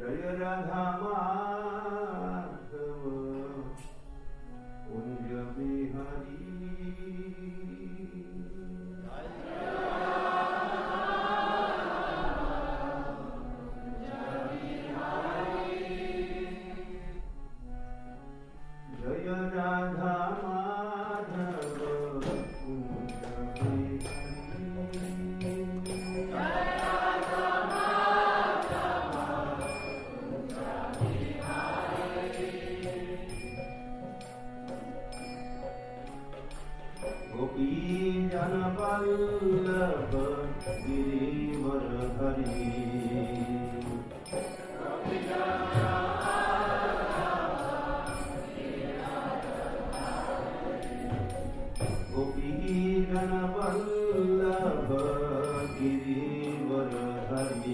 जय राधा माधव कुंज बिहारी जय राधा माधव कुंज गोपी जन वल्लभ गिरिवर हरि गोपी जन वल्लभ गिरिवर हरि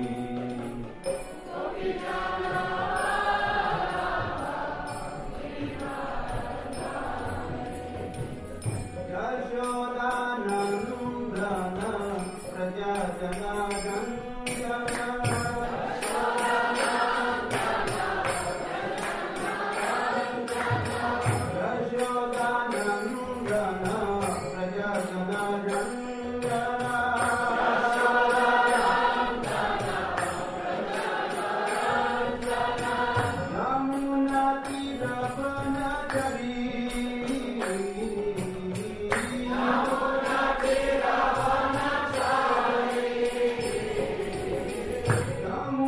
यशोदानन्दन प्रजा जनार्दन यशोदानन्दन प्रजा जनार्दन यमुना तीर वनचरी Come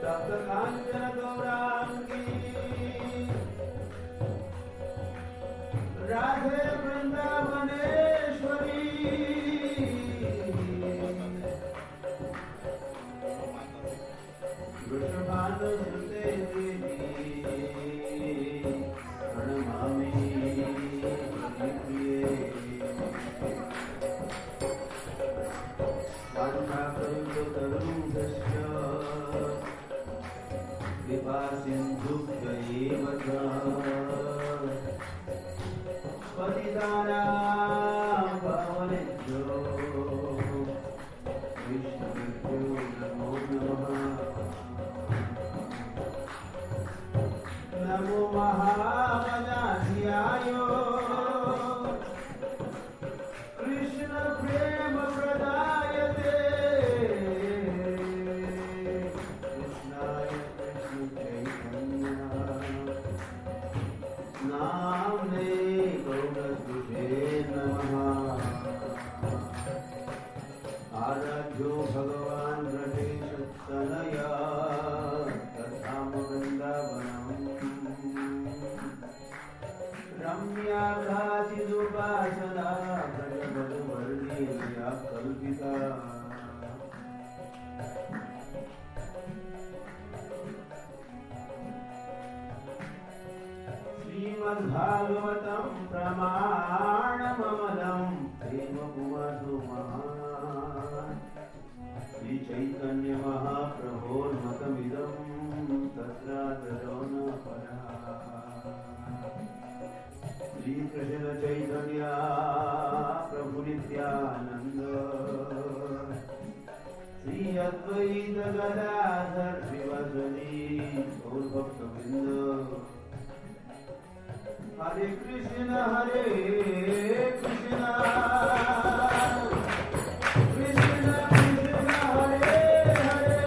सप्तकाञ्चन गौराङ्गी राधे वृन्दावनेश्वरी वृषभानुसुते देवी प्रणमामि प्रिये वाञ्छाकल्पतरुभ्यश्च कृपासिन्धुभ्य एव च पतितानां पावनेभ्यो वैष्णवेभ्यो नमो नमः। नमो महावदाध्याय कृष्ण प्रेम प्रदायते कृष्णाय कृष्ण चैतन्य नाम्ने गौरसुषे नमः। आराध्यो भगवान् गणेशतनया तथाम वृन्दावनम् रम्या काचिदुपासना भजबलवर्णीया कल्पिता श्रीमद्भागवतं प्रमाणममलं प्रेमपुमधुमः श्रीचैतन्यमहाप्रभोर्मतमिदं तत्रादरो न परः। श्रीकृष्णचैतन्य प्रभुनित्यानन्द श्री अद्वैत गदाधर श्रीवासदि गौरभक्तवृन्द हरे कृष्ण कृष्ण कृष्ण हरे हरे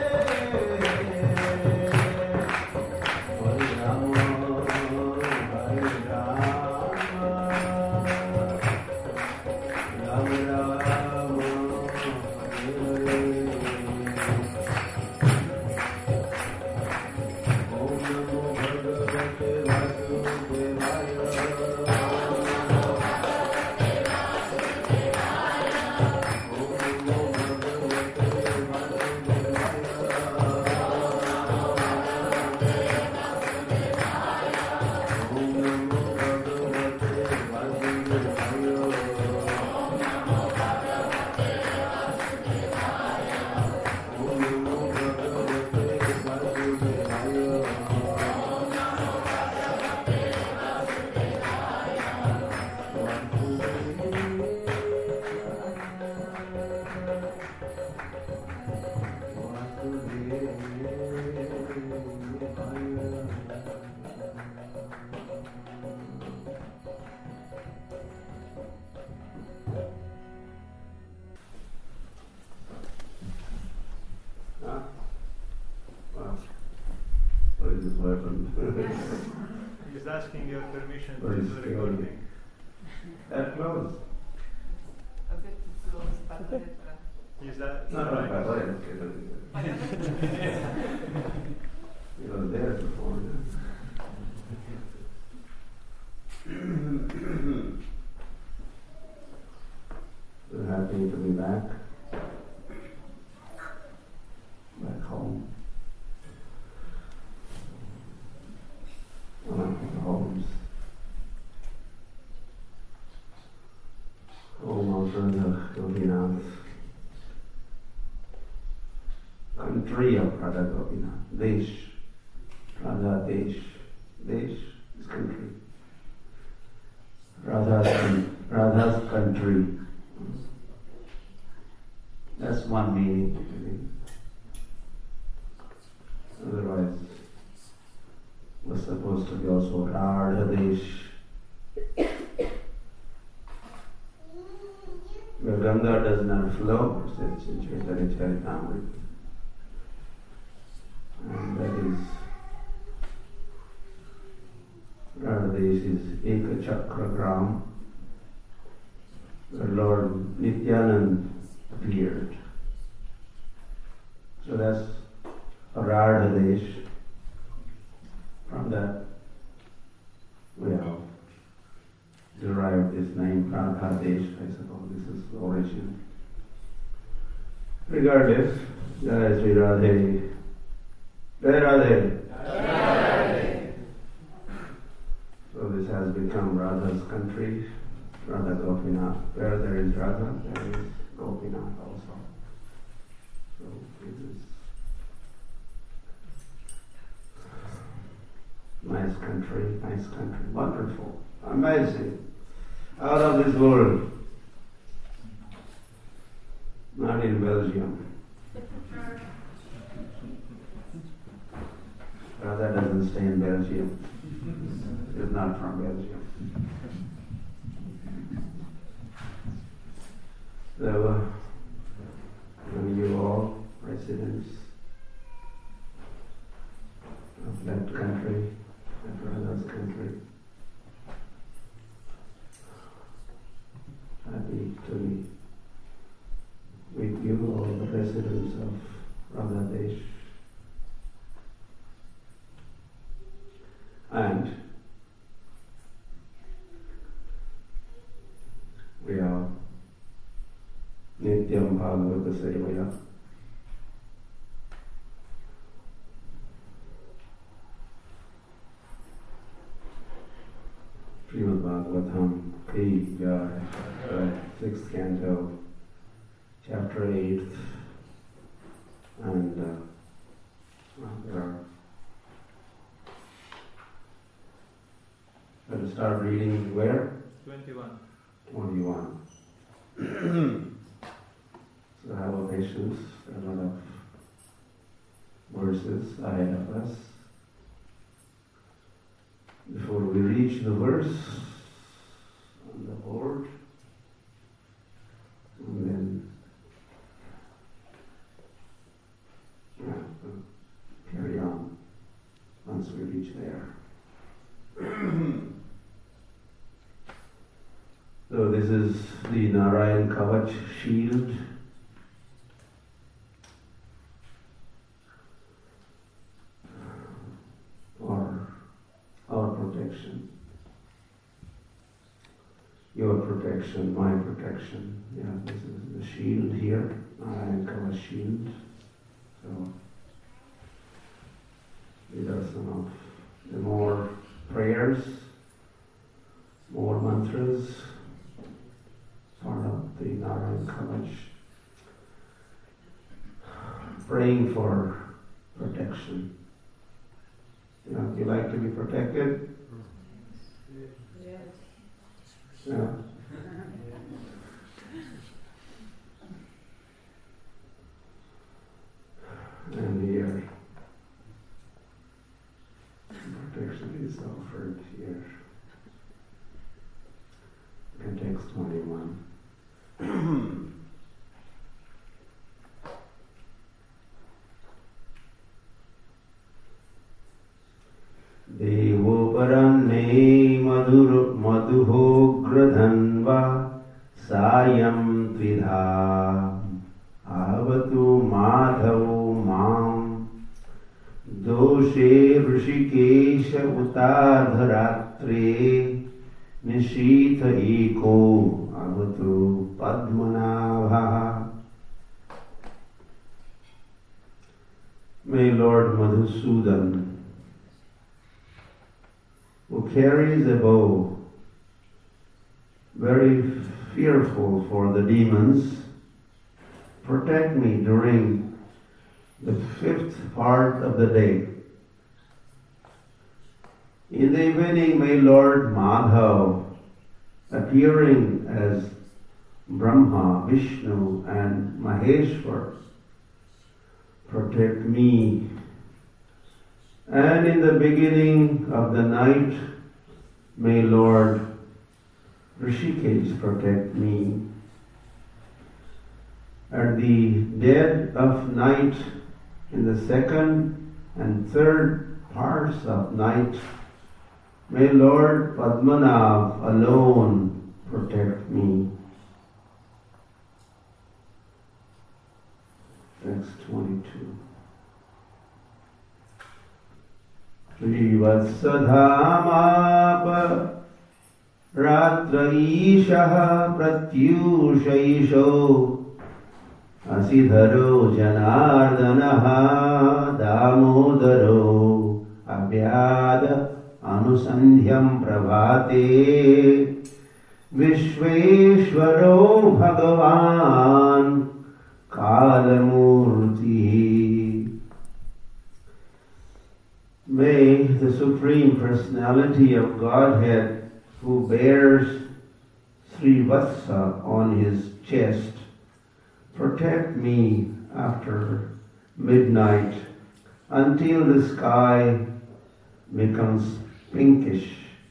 हरे राम हरे राम राम राम हरे हरे। ओम नमो भगवते वासुदेवाय He's asking your permission to do the recording. That close. A bit slow, spatoletta. Is that No, right? He was there before. We're happy to be back home. One of the homes. Home of Radha Gopinath. Country of Radha Gopinath. Desh. Radha Desh. Desh is country. Radha's country. That's one meaning. Otherwise, was supposed to be also Radha Desh. Where Ganga does not flow, it's in Chaitanya Charitamrita. And that is Radhadesh is Eka Chakra Gram, where Lord Nityanand appeared. So that's Radhadesh. From that, we have derived this name, Radhadesh. I suppose this is the origin. Regardless, Jai Sri Radhe. Jai Radhe. So this has become Radha's country, Radha Gopinath. Where there is Radha, there is Gopinath also. So this is nice country, wonderful, amazing, out of this world. Not in Belgium. Radha doesn't stay in Belgium. She's not from Belgium. So, when you all residents of that country, that Radha's country, happy to be with you, all the residents of Radhadesh. And we are Nityam Bhagavata Sevaya. Srimad Bhagavatam, Ki Jai, 6th canto, chapter 8th, and there are. Let us start reading where? 21. 21. So have a patience, there are a lot of verses ahead of us. Before we reach the verse on the board, and then we'll carry on once we reach there. So this is the Narayan Kavach shield. For our protection. Your protection, my protection. Yeah, this is the shield here, Narayan Kavach shield. So these are some of the more prayers, more mantras, part of the Narayan Kavach. Praying for protection. You know, you like to be protected? Yes. Yeah. And here, protection is offered here. In text 21. Devoparanne madhuhogradhanva sayam tvidha avatu madhavu mam doshe rishikesha utardharatre nishitha eko avatu padmanabha. May Lord Madhusudan, who carries a bow, very fearful for the demons, protect me during the 5th part of the day. In the evening, may Lord Madhav, appearing as Brahma, Vishnu and Maheshwar, protect me. And in the beginning of the night, may Lord Rishikesh protect me. At the dead of night, in the 2nd and 3rd parts of night, may Lord Padmanabh alone protect me. Text 22. श्रीवत्सधामाप रात्र ईशः प्रत्यूषैषो असिधरो जनार्दनः दामोदरो अव्याद अनुसन्ध्यं प्रभाते विश्वेश्वरो भगवान् कालमूर्तिः. May the Supreme Personality of Godhead, who bears Srivatsa on his chest, protect me after midnight until the sky becomes pinkish.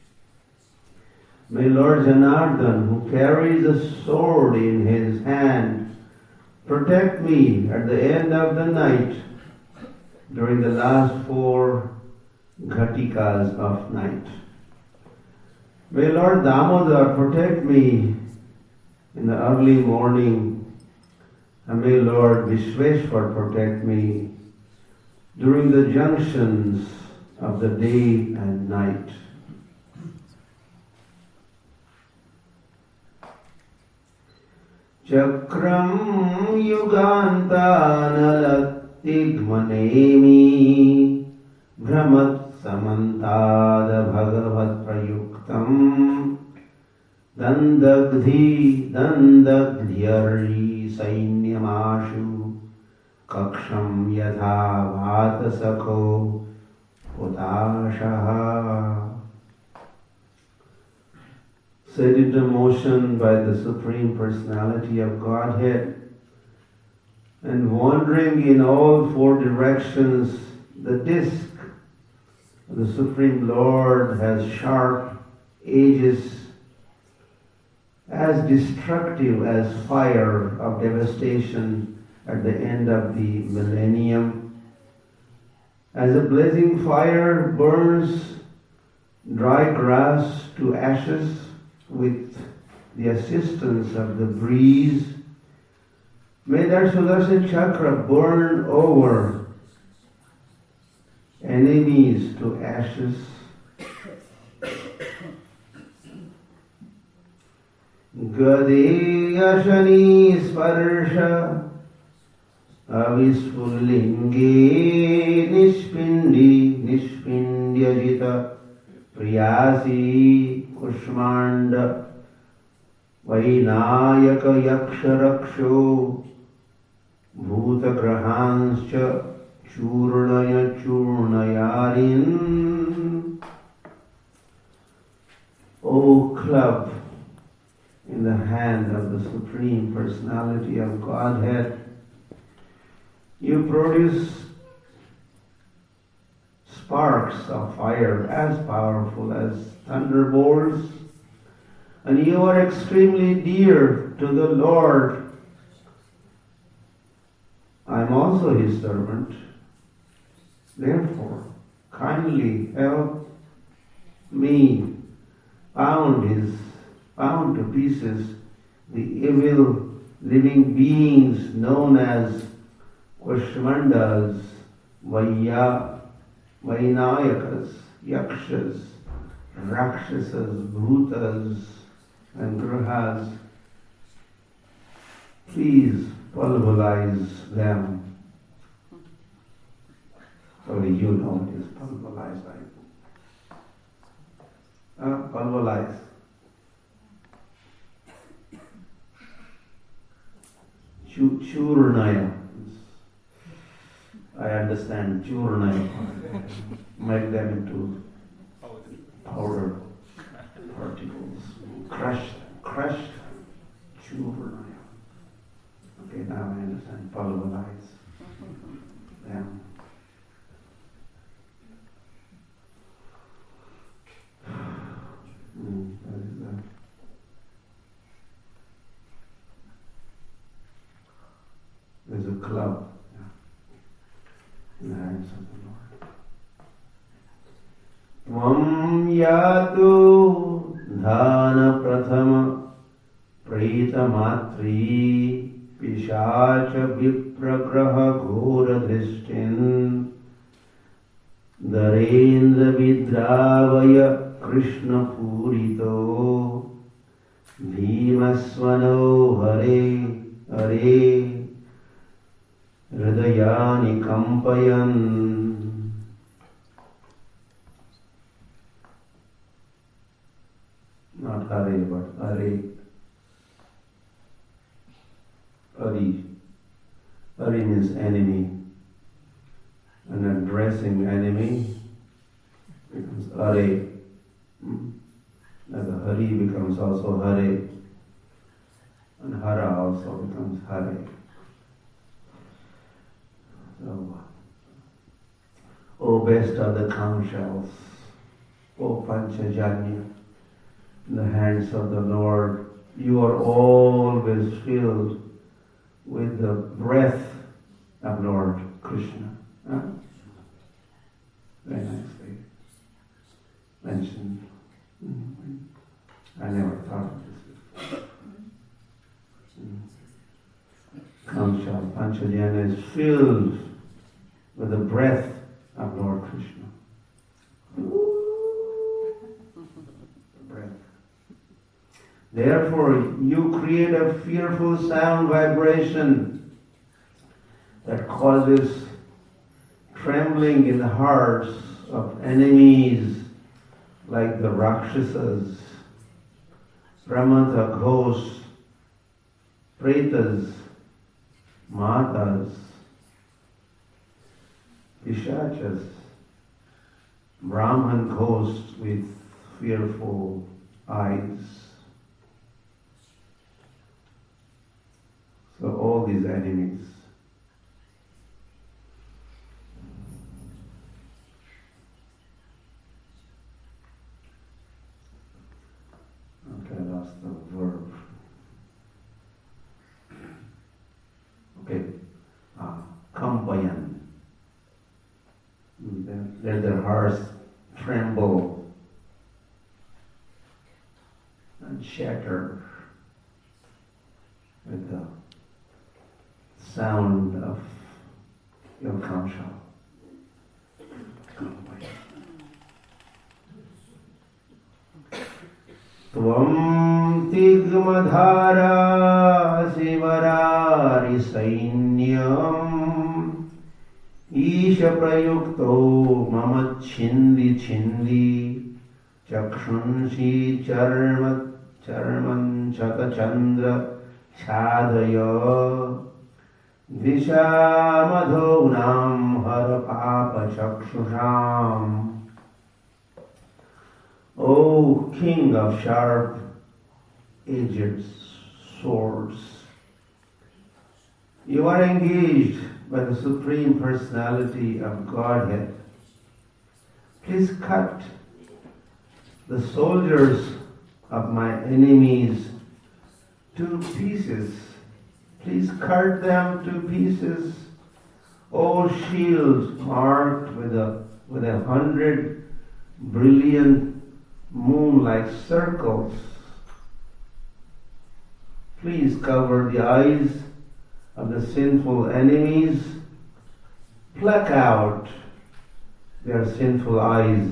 May Lord Janardhan, who carries a sword in his hand, protect me at the end of the night during the last 4 ghatikas of night. May Lord Damodar protect me in the early morning, and may Lord Vishweshwar protect me during the junctions of the day and night. Chakram yugantanalatigmanemi Brahmat samantada bhagavat prayuktam dandagdhyari sainyamashu kaksham yatha vatasakho utashaha. Set into motion by the Supreme Personality of Godhead, and wandering in all 4 directions, the disc of the Supreme Lord has sharp edges, as destructive as fire of devastation at the end of the millennium. As a blazing fire burns dry grass to ashes with the assistance of the breeze, may that Sudarshan Chakra burn over enemies to ashes. Gade Ashani Sparsha Avisfullinge Nishpindyajita Priyasi Kushmanda Vainayaka Yaksharaksho Bhutagrahanscha Churnaya Churnayarin. O club in the hand of the Supreme Personality of Godhead, you produce sparks of fire as powerful as thunderbolts, and you are extremely dear to the Lord. I am also His servant. Therefore, kindly help me pound to pieces the evil living beings known as Kushmandas, Vainayakas, Yakshas, Rakshasas, Bhutas, and Grahas. Please pulverize them. Only you know it is pulverize, right? Pulverize. Churnaya. I understand Churnaya. Make them into powder particles. Crushed Churnaya. Okay, now I understand. Pulverize them. That is that. There's a club in the hands of the Lord. Tvam yatu dhana prathama pritamatri pishacha vipragraha ghora drishtin Narendra Vidravaya Krishna Purito Bhimasvano Hare Hare Hridayani Kampayan. Not Hare, but Hare. Hari. Hari means enemy. And addressing enemy becomes Hare. And the Hari becomes also Hare. And Hara also becomes Hare. So, O best of the conch shells, O Panchajanya, in the hands of the Lord, you are always filled with the breath of Lord Krishna. Huh? Very nicely mentioned. I never thought of this before. Kamsha, Panchajana is filled with the breath of Lord Krishna. The breath. Therefore, you create a fearful sound vibration that causes trembling in the hearts of enemies like the Rakshasas, Pramata ghosts, Pretas, Matas, Pishachas, Brahman ghosts with fearful eyes. So all these enemies. Okay, I lost the verb. Okay, Kampayan. Let their hearts tremble and shatter with the sound of your kamsha. Tvam tigmadhara sivarari sainyam Isha prayukto mamachindi chindi chakshunshi charman chakachandra chadaya Vishamadhonam har papa chakshusham. O King of sharp edged swords, you are engaged by the Supreme Personality of Godhead. Please cut the soldiers of my enemies to pieces. Please cut them to pieces. O shields marked with 100 brilliant moon-like circles. Please cover the eyes of the sinful enemies. Pluck out their sinful eyes.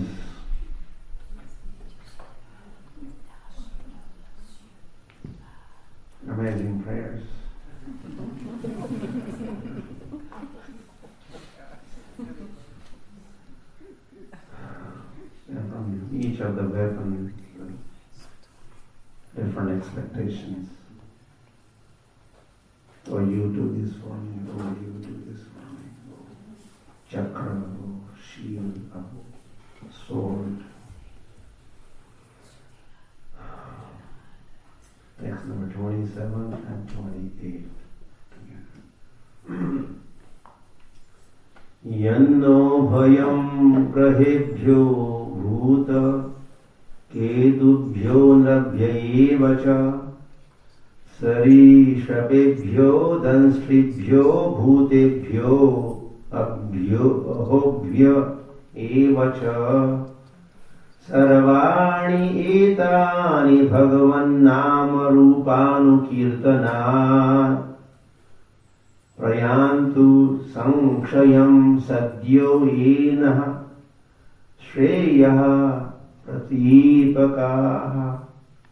Amazing prayers. And from each of the weapons, different expectations. Oh, you do this for me. Oh, you do this for me. Oh, chakra, oh, shield, oh, sword. Text number 27 and 28. Yanno bhayam grahebhyo bhuta kedubhyo labhyeva cha Sarishapebhyo danstribhyo bhutebhyo abhyo evacha Sarvani etani bhagavannama rupanukirtanat Prayantu sankshayam sadyo enah Shreya Pratipakaha.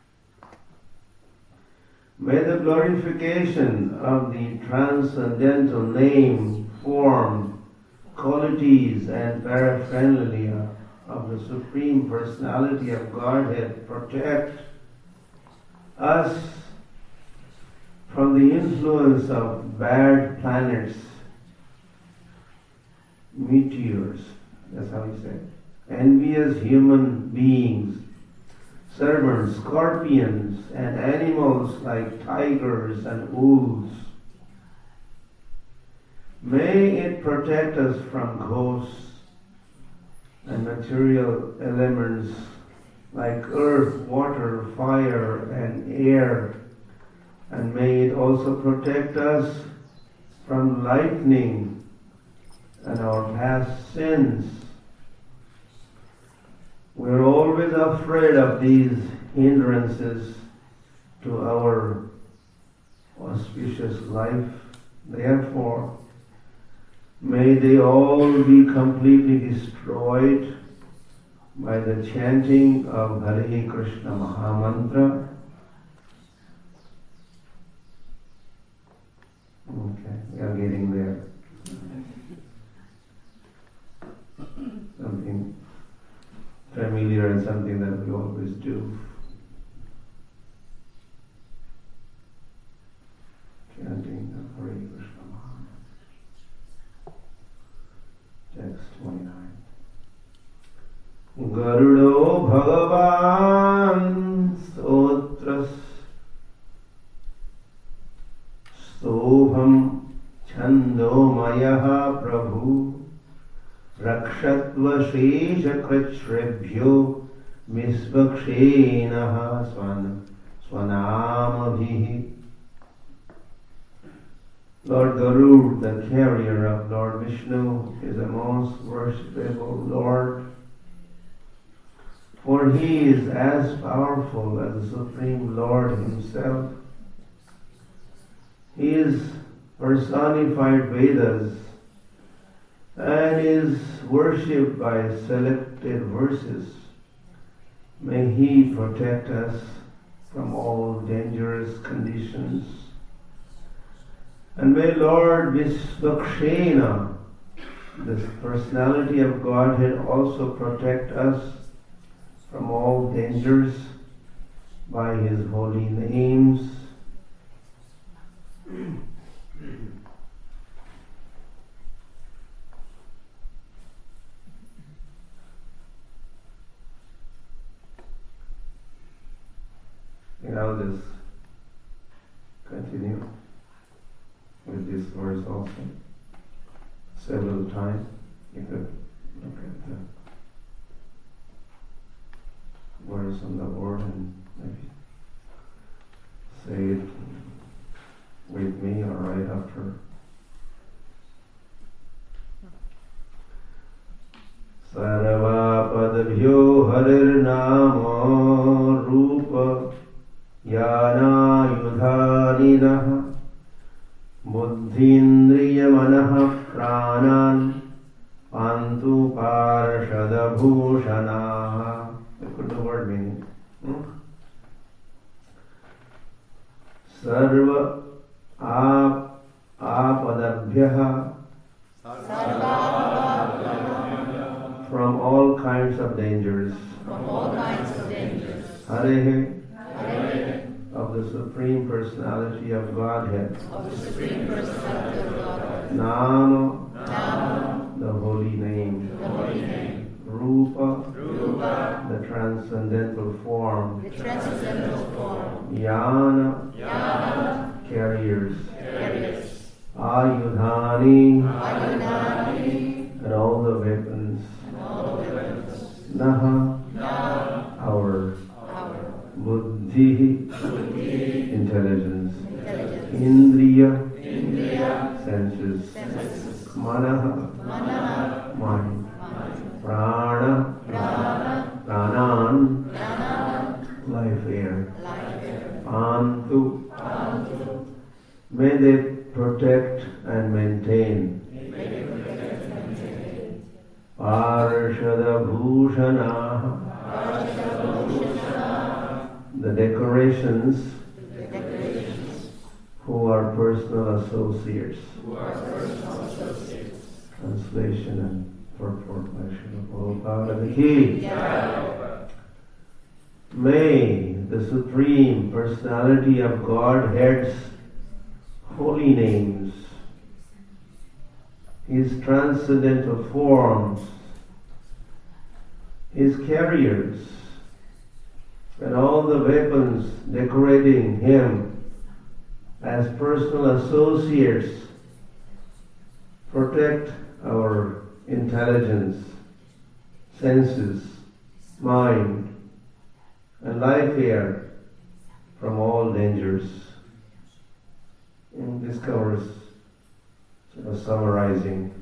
May the glorification of the transcendental name, form, qualities and paraphernalia of the Supreme Personality of Godhead protect us from the influence of bad planets, meteors, that's how he said, envious human beings, serpents, scorpions, and animals like tigers and wolves. May it protect us from ghosts and material elements like earth, water, fire, and air. And may it also protect us from lightning and our past sins. We're always afraid of these hindrances to our auspicious life. Therefore, may they all be completely destroyed by the chanting of Hare Krishna Mahamantra. Okay, we are getting there. Something familiar and something that we always do. Chanting of Hare Krishna Mahamantra. Text 29. Garudo Bhagavan Stotras Stobham Chandomayaha Prabhu Rakshatva Sheshakritshrebhyo Misvakshenaha Swanamabhihi. Lord Garud, the carrier of Lord Vishnu, is a most worshipable Lord, for he is as powerful as the Supreme Lord himself. He is personified Vedas and is worshipped by selected verses. May he protect us from all dangerous conditions. And may Lord Visvakshena, this personality of Godhead, also protect us from all dangers by his holy names. And I'll just continue with this verse also several times. You could look at the verse on the board and maybe say it with me or right after. Sarvapadabhyo harirnama rupa yanayudhaninah buddhindriyamanaha pranan pantu parshadabhushanaha. Look at the word meaning. Sarva apadabhyaha, from all kinds of dangers. Hare, of the Supreme Personality of Godhead. Nama, the holy name. Rupa, the transcendental form. Yana, carriers. Ayudhani, and all the weapons. Naha, our. Buddhi, intelligence. Indriya, senses. Manaha, mind. Prana, pranan, life air. Pantu, may they protect and maintain Parshada Bhushana, the decorations who are personal associates. Translation and purport by Srila Prabhupada Ki. May the Supreme Personality of Godhead's holy names, His transcendental forms, His carriers, and all the weapons decorating Him as personal associates protect our intelligence, senses, mind, and life air from all dangers. And this covers sort of summarizing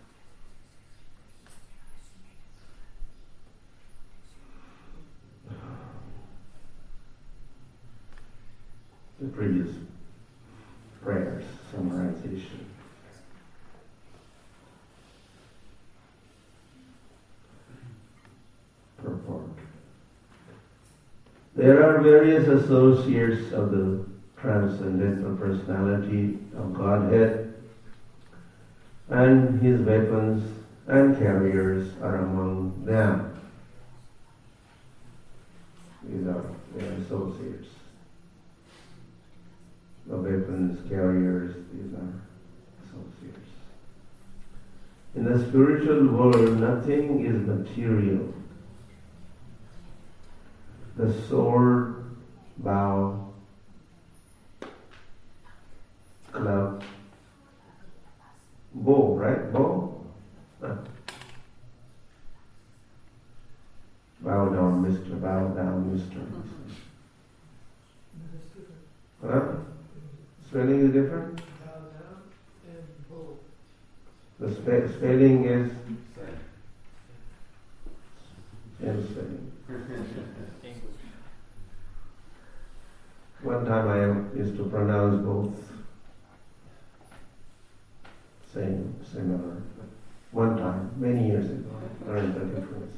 the previous prayers, summarization. Purport. There are various associates of the transcendental personality of Godhead, and His weapons and carriers are among them. These are their associates. The weapons, carriers, these are associates. In the spiritual world, nothing is material. The sword, bow, club, bow, right? Bow? Bow down, mister. Bow down, mister. Huh? Spelling is different? Bow down and bow. The spelling is same spelling. One time I used to pronounce both similar. One time, many years ago, I learned the difference.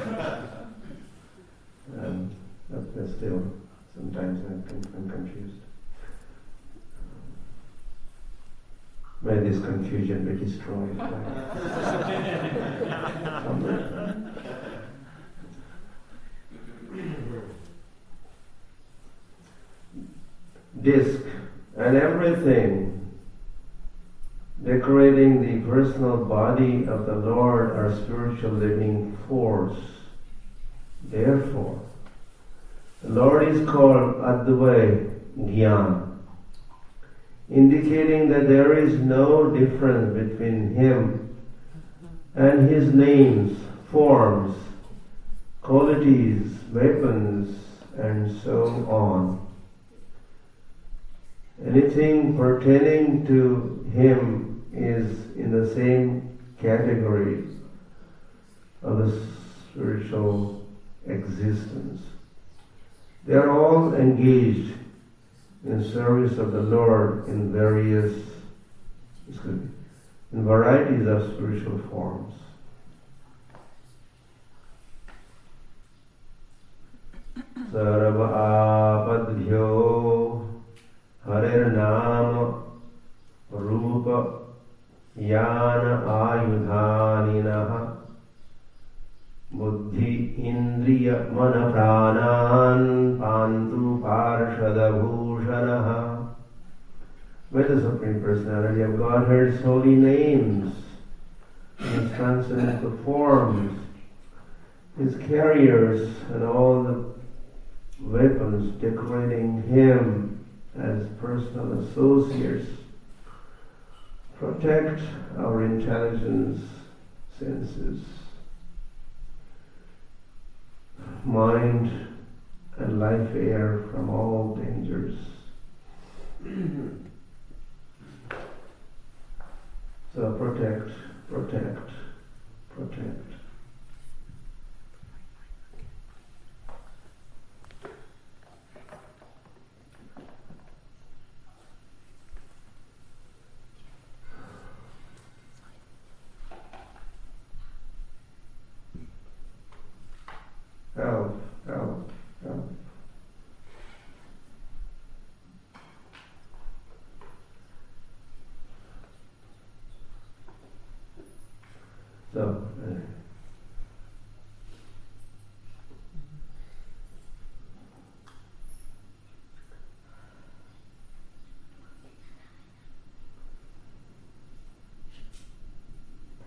But still, sometimes I'm confused. May this confusion be destroyed. Disc and everything decorating the personal body of the Lord are spiritual living force. Therefore, the Lord is called Advai Gyan, indicating that there is no difference between Him and His names, forms, qualities, weapons, and so on. Anything pertaining to Him is in the same category of the spiritual existence. They are all engaged in service of the Lord in varieties of spiritual forms. Sarva apadhyo Harer Nama Rupa Yana Ayudhaninaha Buddhi Indriya Mana Pranan Pantu Parshada Bhushanaha. May the Supreme Personality of Godhead's holy names, His transcendental forms, His carriers, and all the weapons decorating Him as personal associates protect our intelligence, senses, mind, and life air from all dangers. So protect, protect, protect.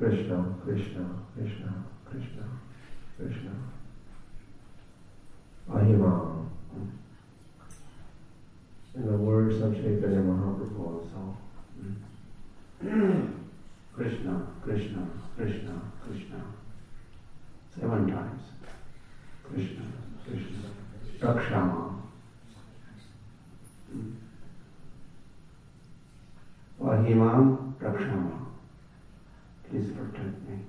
Krishna, Krishna, Krishna, Krishna, Krishna. Ahimam. In the words of Chaitanya Mahaprabhu also. Krishna, Krishna, Krishna, Krishna. 7 times. Krishna, Krishna. Rakshama. Ahimam Rakshama. Please protect me.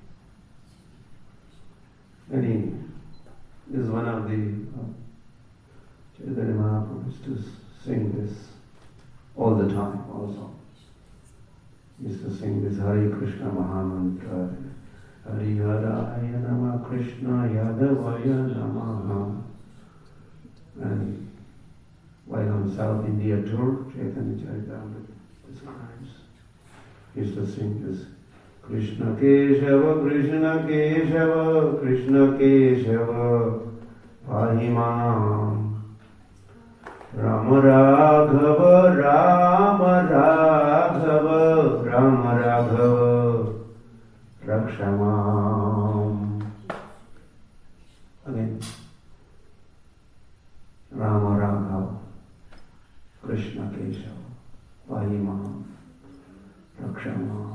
And this is one of the Chaitanya Mahaprabhu used to sing this all the time also. He used to sing this Hare Krishna Mahamantra. Hare Haraya Nama Krishna Yadavaya Namaha. And while on South India tour, Chaitanya Charitamrita describes, he used to sing this Krishna Keshava, Krishna Keshava, Krishna Keshava, Pahimam. Rama Raghava, Rama Raghava, Rama Raghava, Rakshamam. Again. Rama Raghava, Krishna Keshava, Pahimam, Rakshamam.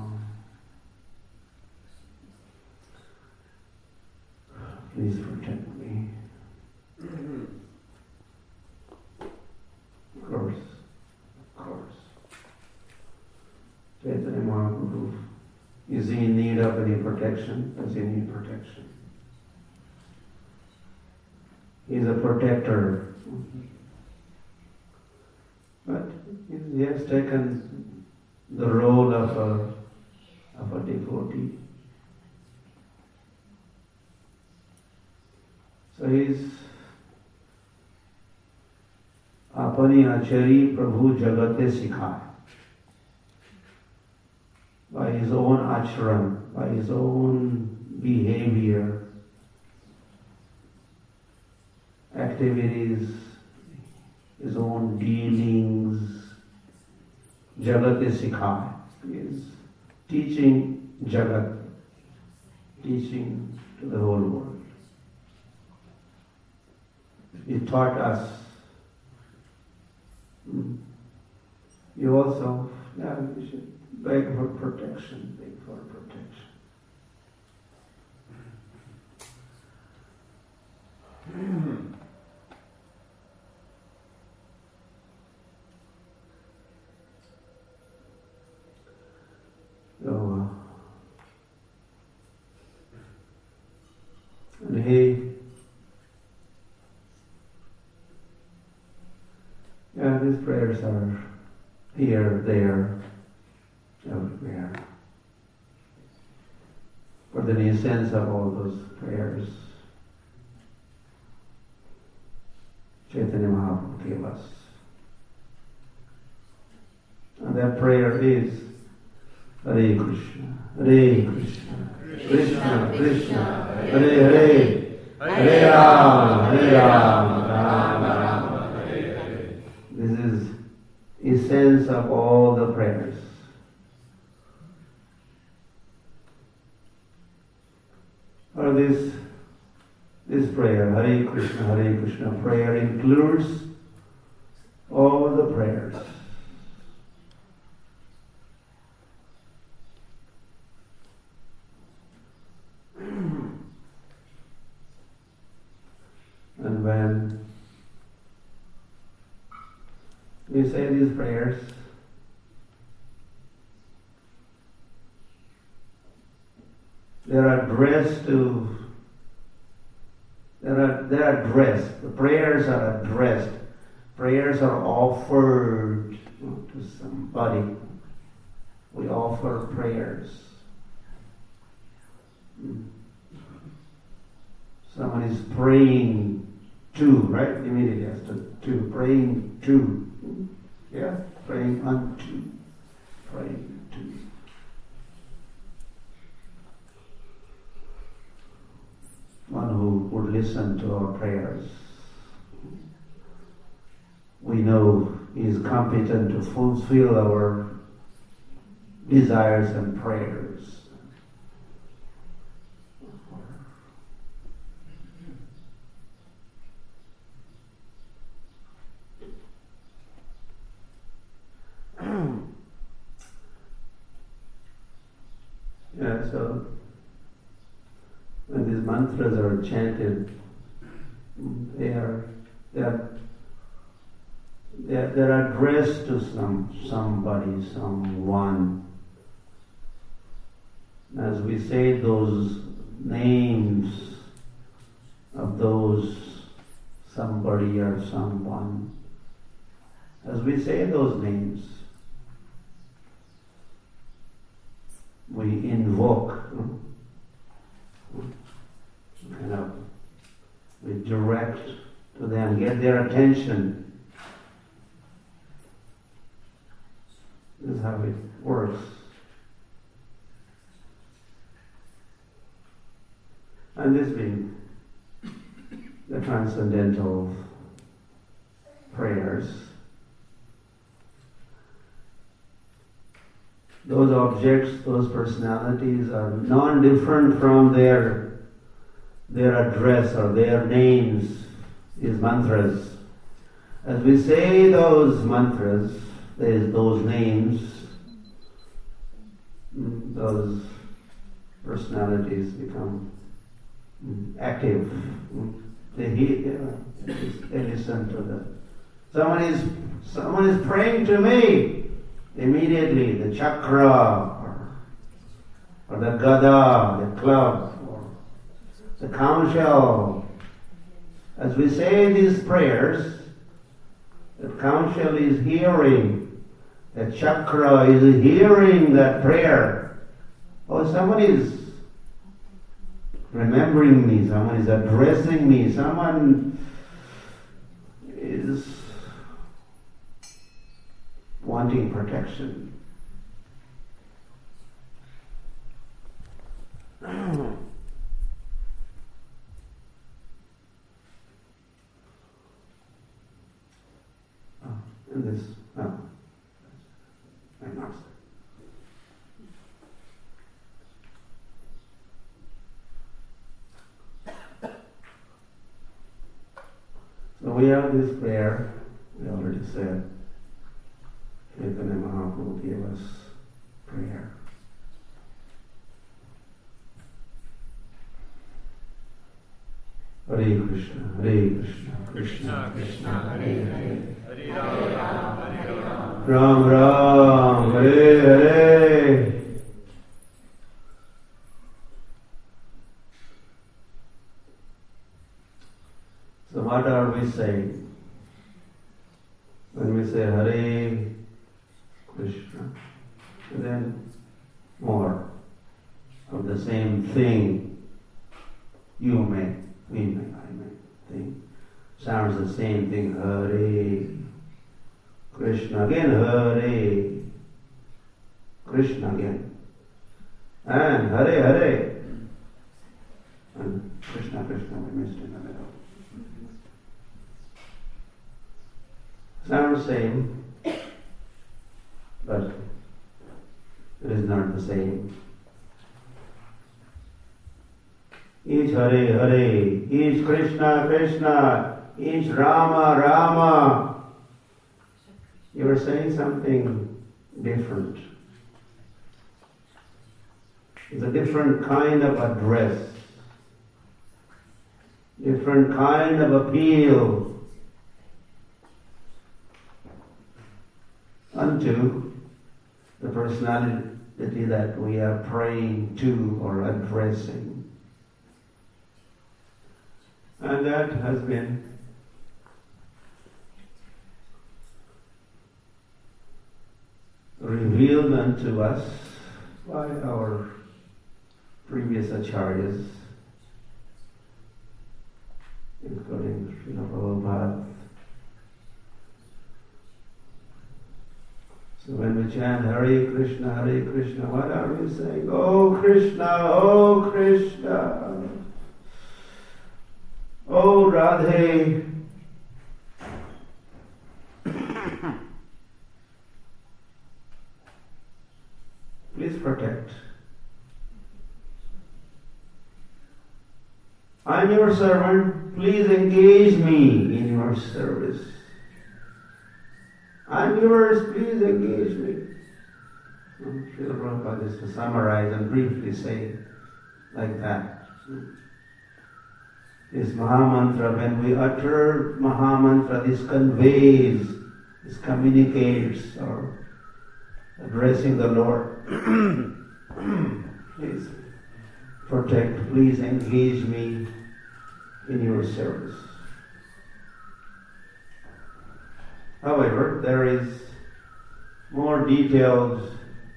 Please protect me. Of course. Chaitanya Mahaprabhu, is he in need of any protection? Does he need protection? He's a protector. But he has taken the role of a devotee. So he's apani achari Prabhu Jagate Sikhai. By his own acharan, by his own behavior, activities, his own dealings, Jagate Sikhai. He is teaching Jagat, teaching to the whole world. He taught us. You also, you should beg for protection, beg for protection. So, and these prayers are here, there, everywhere. But the essence of all those prayers, Chaitanya Mahaprabhu gave us. And that prayer is Hare Krishna, Hare Krishna, Krishna Krishna, Hare Hare, Hare Rama, Hare Rama, Rama Rama, Hare Hare. This is essence of all the prayers. Or this prayer, Hare Krishna prayer includes all the prayers. And when we say these prayers, they're addressed. The prayers are addressed. Prayers are offered to somebody. We offer prayers. Someone is praying to, right? Immediately has to praying to. Yeah? Praying unto. Praying to. One who would listen to our prayers. We know he is competent to fulfill our desires and prayers. so when these mantras are chanted, they're addressed to somebody, someone. As we say those names of those somebody or someone, as we say those names, we invoke, we direct to them, get their attention. This is how it works. And this being the transcendental prayers, those objects, those personalities are non-different from their address or their names, these mantras. As we say those mantras, those names, those personalities become active. They listen to them. Someone is praying to me. Immediately the chakra or the gada, the club, or the conch shell. As we say these prayers, the conch shell is hearing, the chakra is hearing that prayer. Oh, someone is remembering me, someone is addressing me, someone is wanting protection. And this, I'm not. So we have this prayer, we already said. Chaitanya Mahaprabhu gave us prayer. Hare Krishna, Krishna Krishna, Hare Hare, Hare Ram, Hare Ram, Ram Ram, Hare Hare. So what are we saying? When we say Hare Krishna, and then more of the same thing. You may, we may, I may think. Sounds the same thing. Hare Krishna again, Hare Krishna again, and Hare Hare, and Krishna Krishna we missed in the middle. Sounds the same, but it is not the same. Each Hare Hare, each Krishna Krishna, each Rama Rama. You are saying something different. It's a different kind of address, different kind of appeal unto the personality that we are praying to or addressing. And that has been revealed unto us by our previous acharyas, including Srila Prabhupada. So when we chant Hare Krishna, what are we saying? Oh Krishna, oh Radhe. Please protect. I'm your servant. Please engage me in your service. I'm yours. Please engage me. Srila Prabhupada is to summarize and briefly say like that. This Mahamantra, when we utter Mahamantra, this conveys, this communicates, or addressing the Lord. Please protect, please engage me in your service. However, there is more detailed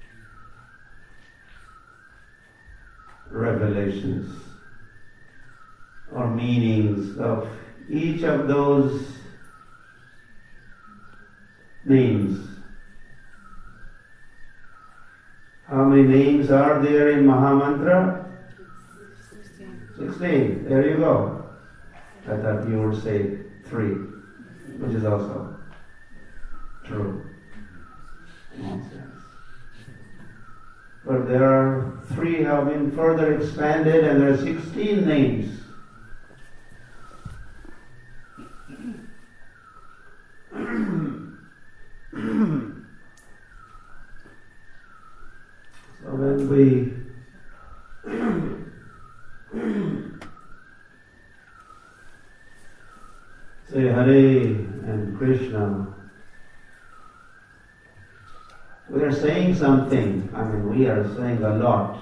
revelations or meanings of each of those names. How many names are there in Mahamantra? 16. There you go. I thought you would say 3, which is also true. Nonsense. But there are 3 have been further expanded, and there are 16 names. So when we say Hare and Krishna, we are saying something. I mean, we are saying a lot.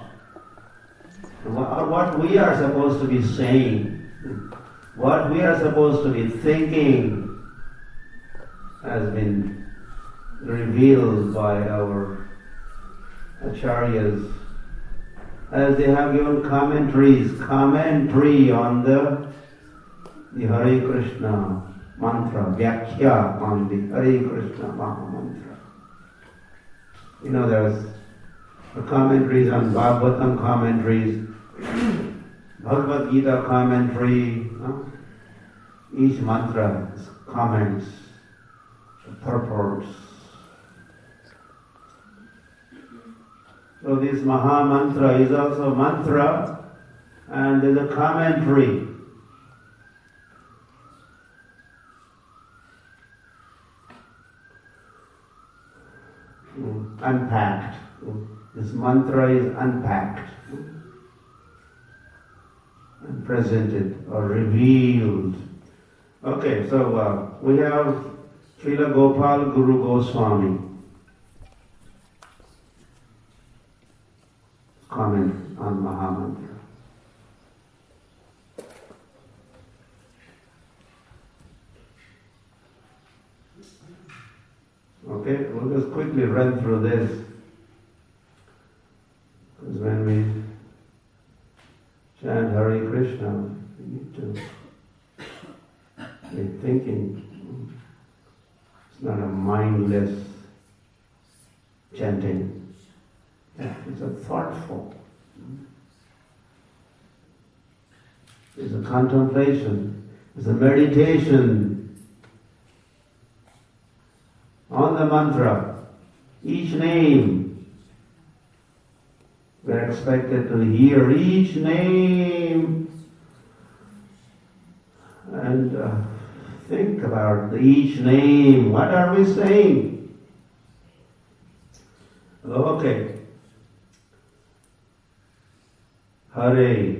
What we are supposed to be saying, what we are supposed to be thinking, has been revealed by our acharyas, as they have given commentary on the Hare Krishna mantra, Vyakhya on the Hare Krishna Mahamantra. You know, there's the commentaries on Bhagavatam commentaries, Bhagavad Gita commentary, each mantra comments, the purports. So this Mahamantra is also mantra, and there's a commentary. Unpacked. This mantra is unpacked and presented or revealed. Okay, so we have Srila Gopal Guru Goswami comment on Mahamantra. Okay, we'll just quickly run through this, because when we chant Hare Krishna, we need to be thinking. It's not a mindless chanting. It's a thoughtful. It's a contemplation. It's a meditation on the mantra. Each name, we're expected to hear each name and think about each name. What are we saying? Okay. Hare.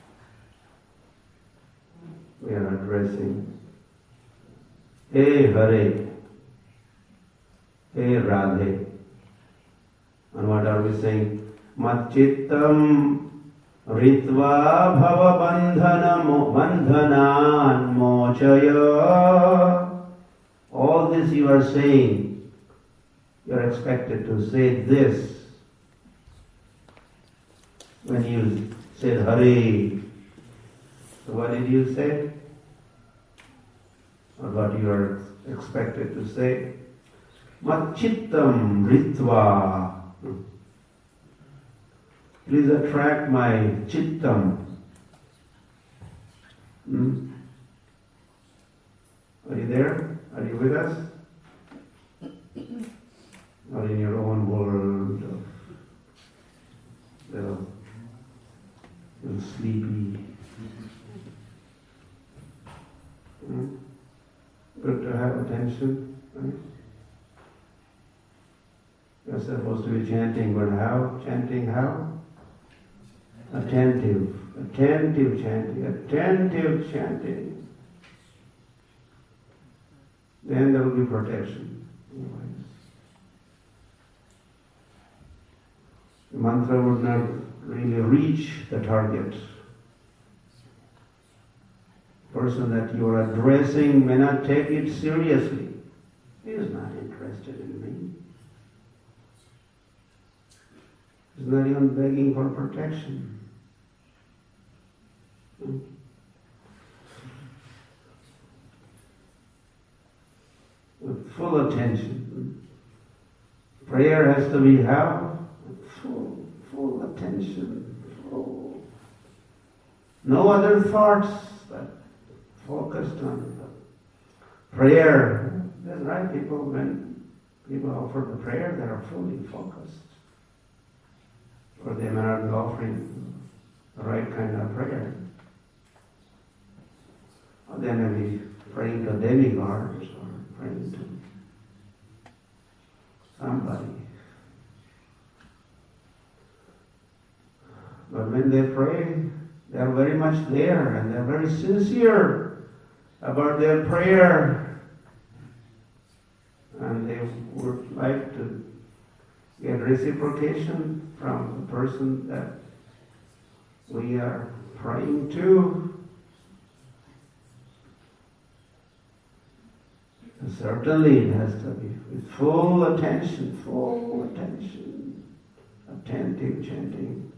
We are addressing. Hey Hare. Hey Radhe. And what are we saying? Matchittam ritva bhava bandhanan mochaya. All this you are saying. You are expected to say this. When you said Hare, so what did you say? Or what you are expected to say? Matchittam ritva. Please attract my chittam. Are you there? Are you with us? Or in your own world of little sleepy? Good to have attention. Right? You're We're supposed to be chanting, but how? Chanting how? Attentive. Attentive chanting. Attentive chanting. Then there will be protection. Otherwise, the mantra would not really reach the target. The person that you are addressing may not take it seriously. He is not interested in me. He's not even begging for protection. With full attention. Prayer has to be how? Full attention. Full. No other thoughts, but focused on the prayer. That's right, people, when people offer the prayer, they are fully focused. Or they may not be offering the right kind of prayer. Or they may be praying to demigods or praying to somebody. But when they pray, they are very much there and they are very sincere about their prayer. And they would like to get reciprocation from the person that we are praying to. And certainly it has to be with full attention, attentive chanting.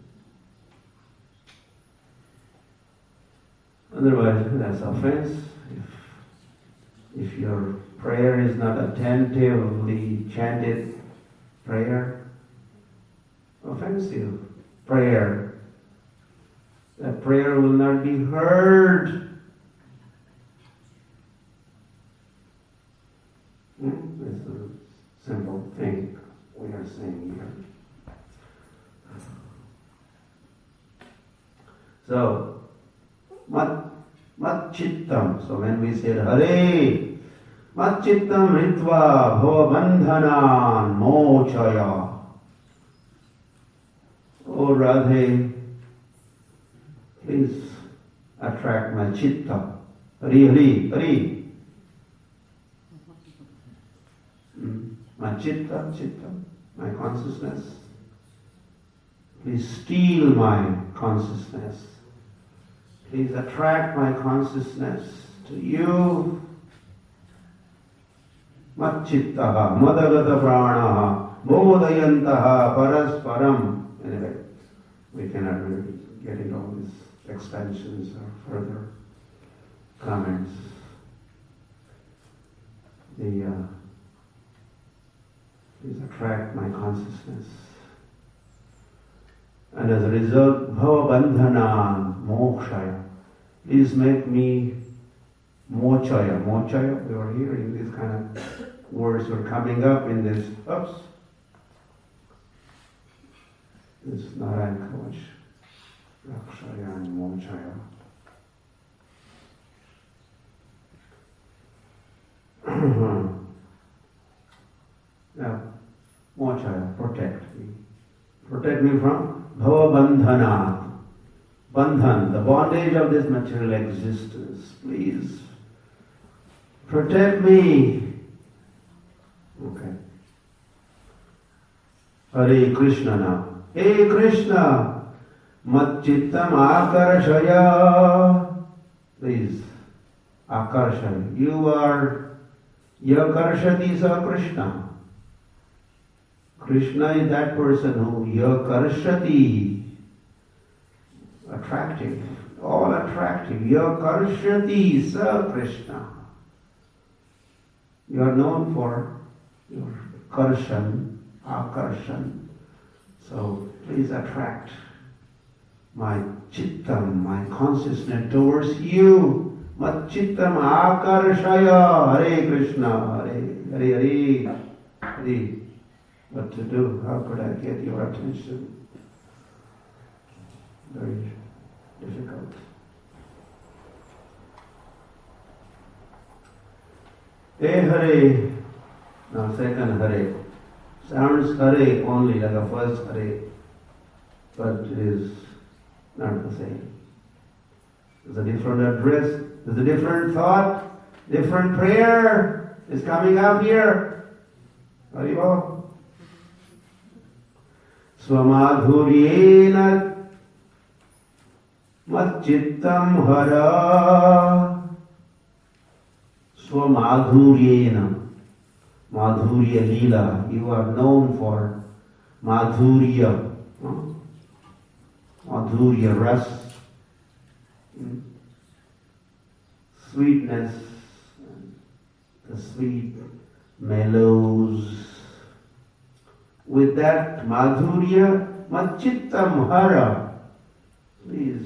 Otherwise, that's offense. If your prayer is not attentively chanted prayer, offensive prayer, that prayer will not be heard. This is a simple thing we are saying here. So, mat chittam. So when we said Hare, mat chittam ritva bhava bandhanan mochaya. Oh Radhe, please attract my chitta. Hari. My chitta, my consciousness. Please steal my consciousness. Please attract my consciousness to you. Matchittaha, madagata pranaha, modayantaha, parasparam. Anyway, we cannot really get into all these expansions or further comments. Please attract my consciousness. And as a result, bhava bandhanan mokshaya. Please make me mochaya. Mochaya, we were hearing these kind of words were coming up in this. This Narayan Kavach. Rakshaya and mochaya. Now, mochaya, protect me. Protect me from bhava bandhana. Bandhan, the bondage of this material existence. Please protect me. Okay. Hare Krishna now. Hey Krishna, mat chittam akarshaya. Please, akarshaya. You are yakarshati sa Krishna. Krishna is that person who yakarshati, attractive, all attractive. Yakarshati sa Krishna. You are known for your karshan, akarshan. So please attract my chittam, my consciousness towards you. Mat chittam akarshaya. Hare Krishna, Hare. What to do? How could I get your attention? Very difficult. Hey Hare. Now second Hare. Sounds Hare only, like a first Hare, but it is not the same. There's a different address, there's a different thought, different prayer is coming up here. Haribol. Swamadhuryena Matchittam hara. Swamadhuryena. Madhurya Leela. You are known for Madhurya. Madhurya Ras. Sweetness. The sweet mellows. With that Madhurya, Matchittam hara. Please,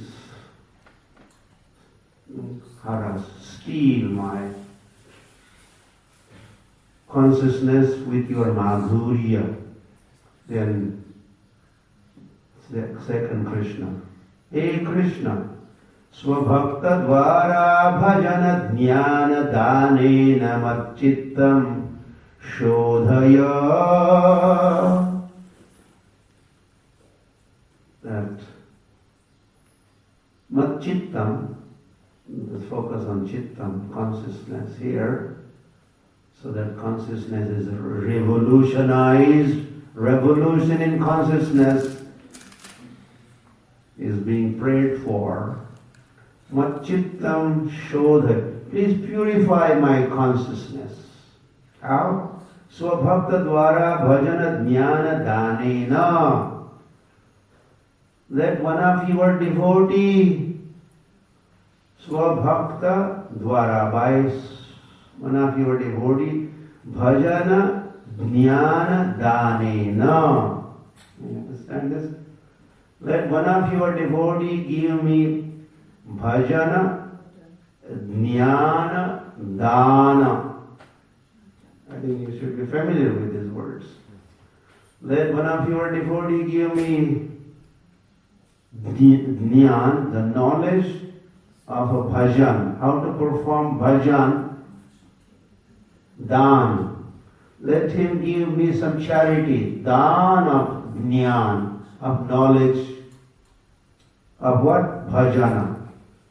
hara, steal my consciousness with your Madhurya. Then, second Krishna. Hey Krishna, Swabhakta dvara bhajana jnana danena matchittam shodhaya. That matchittam, the focus on chittam, consciousness here, so that consciousness is revolutionized. Revolution in consciousness is being prayed for. Matchittam shodha. Please purify my consciousness. How? Swabhakta dvara bhajana jnana danena. Let one of your devotee, Swabhakta dvara, by one of your devotee, bhajana jnana danena. You understand this? Let one of your devotee give me bhajana jnana dana. I think you should be familiar with these words. Let one of your devotee give me jnana, the knowledge of a bhajan, how to perform bhajan, dan. Let him give me some charity, dan of jnana, of knowledge, of what? Bhajana.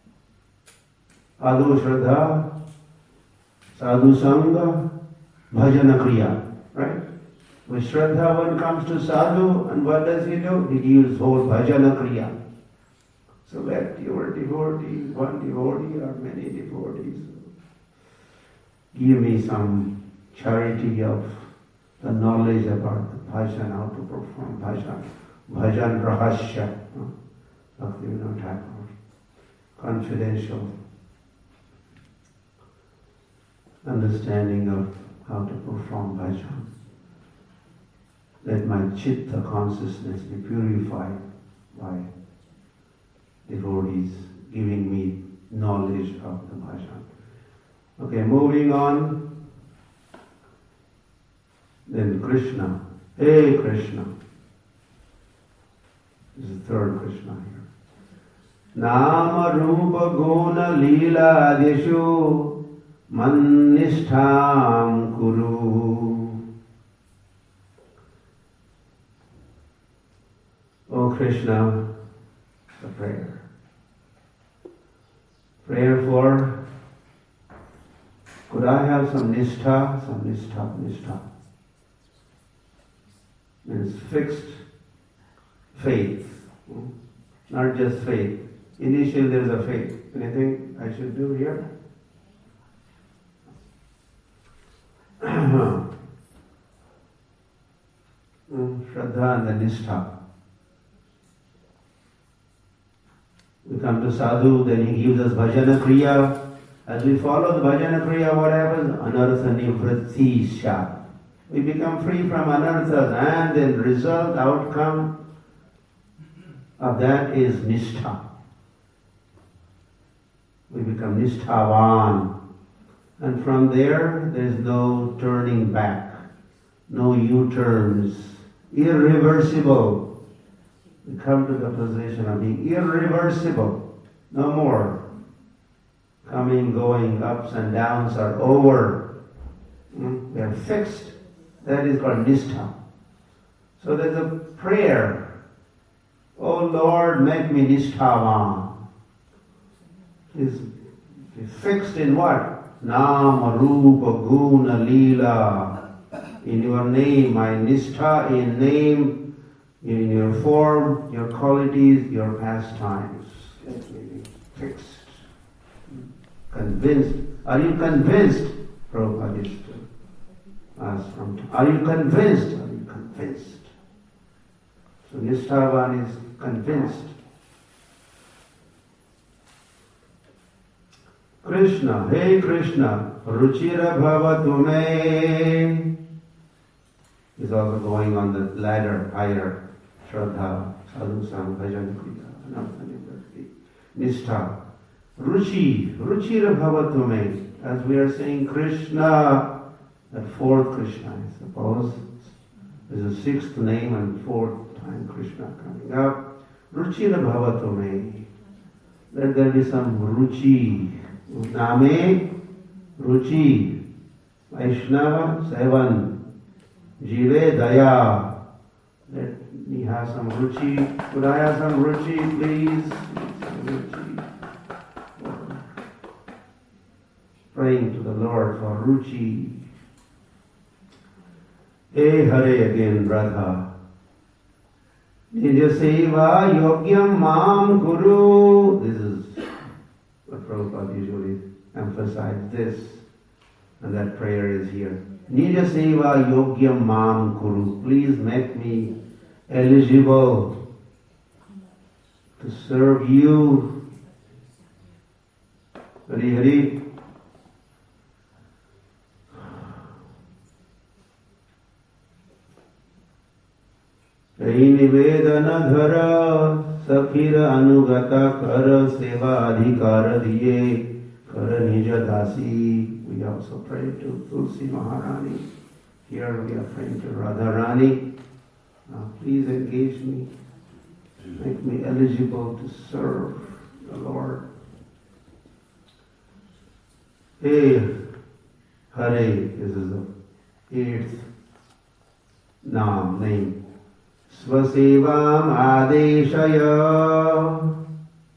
Adu Shraddha, Sadhu Sangha, Bhajana Kriya. Right? With Shraddha one comes to Sadhu, and what does he do? He gives whole Bhajana Kriya. So let your devotee, one devotee or many devotees, give me some charity of the knowledge about the bhajan, how to perform bhajan. Bhajan Rahasya. Bhaktivinoda Thakur. Confidential understanding of how to perform bhajan. Let my chitta consciousness be purified by devotees giving me knowledge of the bhajan. Okay, moving on. Then Krishna. Hey Krishna. This is the third Krishna here. Nama Rupa Guna Leela Adeshu Mannishtham Kuru. O Krishna, the prayer. Prayer for, could I have some nishtha? Some nishtha. Means fixed faith. Not just faith. Initially there is a faith. Anything I should do here? Shraddha and the nishtha. We come to sadhu, then he gives us bhajana kriya. As we follow the bhajana kriya, what happens? Anartha nivritti shat. We become free from anarthas, and then result, outcome of that is nishtha. We become nishthavan. And from there is no turning back, no U-turns, irreversible. We come to the position of being irreversible, no more. Coming, going, ups and downs are over. They are fixed. That is called nishtha. So there's a prayer. Oh Lord, make me Nishthavan. Is fixed in what? Nama, Rupa, Guna, Leela. In your name, my Nishtha, in name, in your form, your qualities, your pastimes. Let me be fixed. Convinced. Are you convinced? Prabhupada used to ask from time. Are you convinced? Are you convinced? So Nishthavan is convinced. Krishna, hey Krishna, Ruchira Bhavatu me. He's also going on the ladder higher. Shraddha, Sadhu Sang, Bhajan Kriya, Anantani, Nishtha. Ruchira Bhavatu me. As we are saying Krishna, that fourth Krishna, I suppose. There's a sixth name and fourth time Krishna coming up. Ruchira Bhavatu me. Let there be some Ruchi. Name, Ruchi, Vaishnava, 7. Jive, Daya. Let me have some Ruchi. Could I have some Ruchi, please? Some Ruchi. Praying to the Lord for Ruchi. Hey Hare again, Radha. Nija Seva Yogyam Mam Guru. This is what Prabhupada usually emphasizes this, and that prayer is here. Nija Seva Yogyam Mam Kuru. Please make me eligible to serve you. Hari Hari. Nivedana dhara Sakhira Anugata Kara Seva Adhikara Diye Kara Nija Dasi. We also pray to Tulsi Maharani. Here we are praying to Radharani. Now please engage me. Make me eligible to serve the Lord. Hey Hare, this is the 8th name. Svasevam Adeshaya.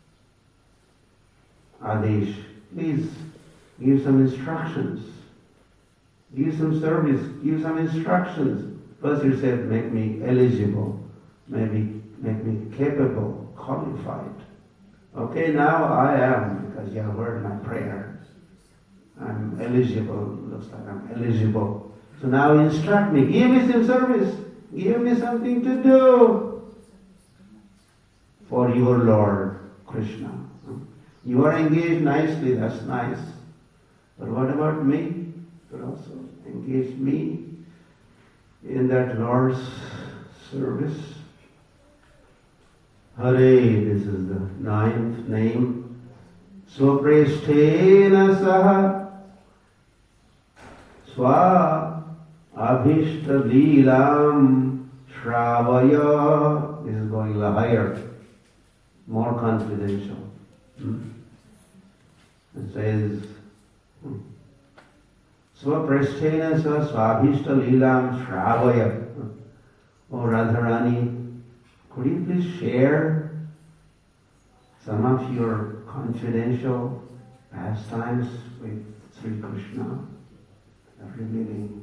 Adesh. Please give some instructions. Give some service. Give some instructions. First you said, make me eligible. Maybe make me capable, qualified. Okay, now I am, because you have heard my prayer. I'm eligible. Looks like I'm eligible. So now instruct me. Give me some service. Give me something to do for your Lord, Krishna. You are engaged nicely, that's nice. But what about me? You could also engage me in that Lord's service. Hare, this is the 9th name. Swapreshtena saha swa Abhishta Leelam Shravaya. This is going higher, more confidential. It says, Swaprasthena sa Swabhishta Leelam Shravaya. Oh Radharani, could you please share some of your confidential pastimes with Sri Krishna? The revealing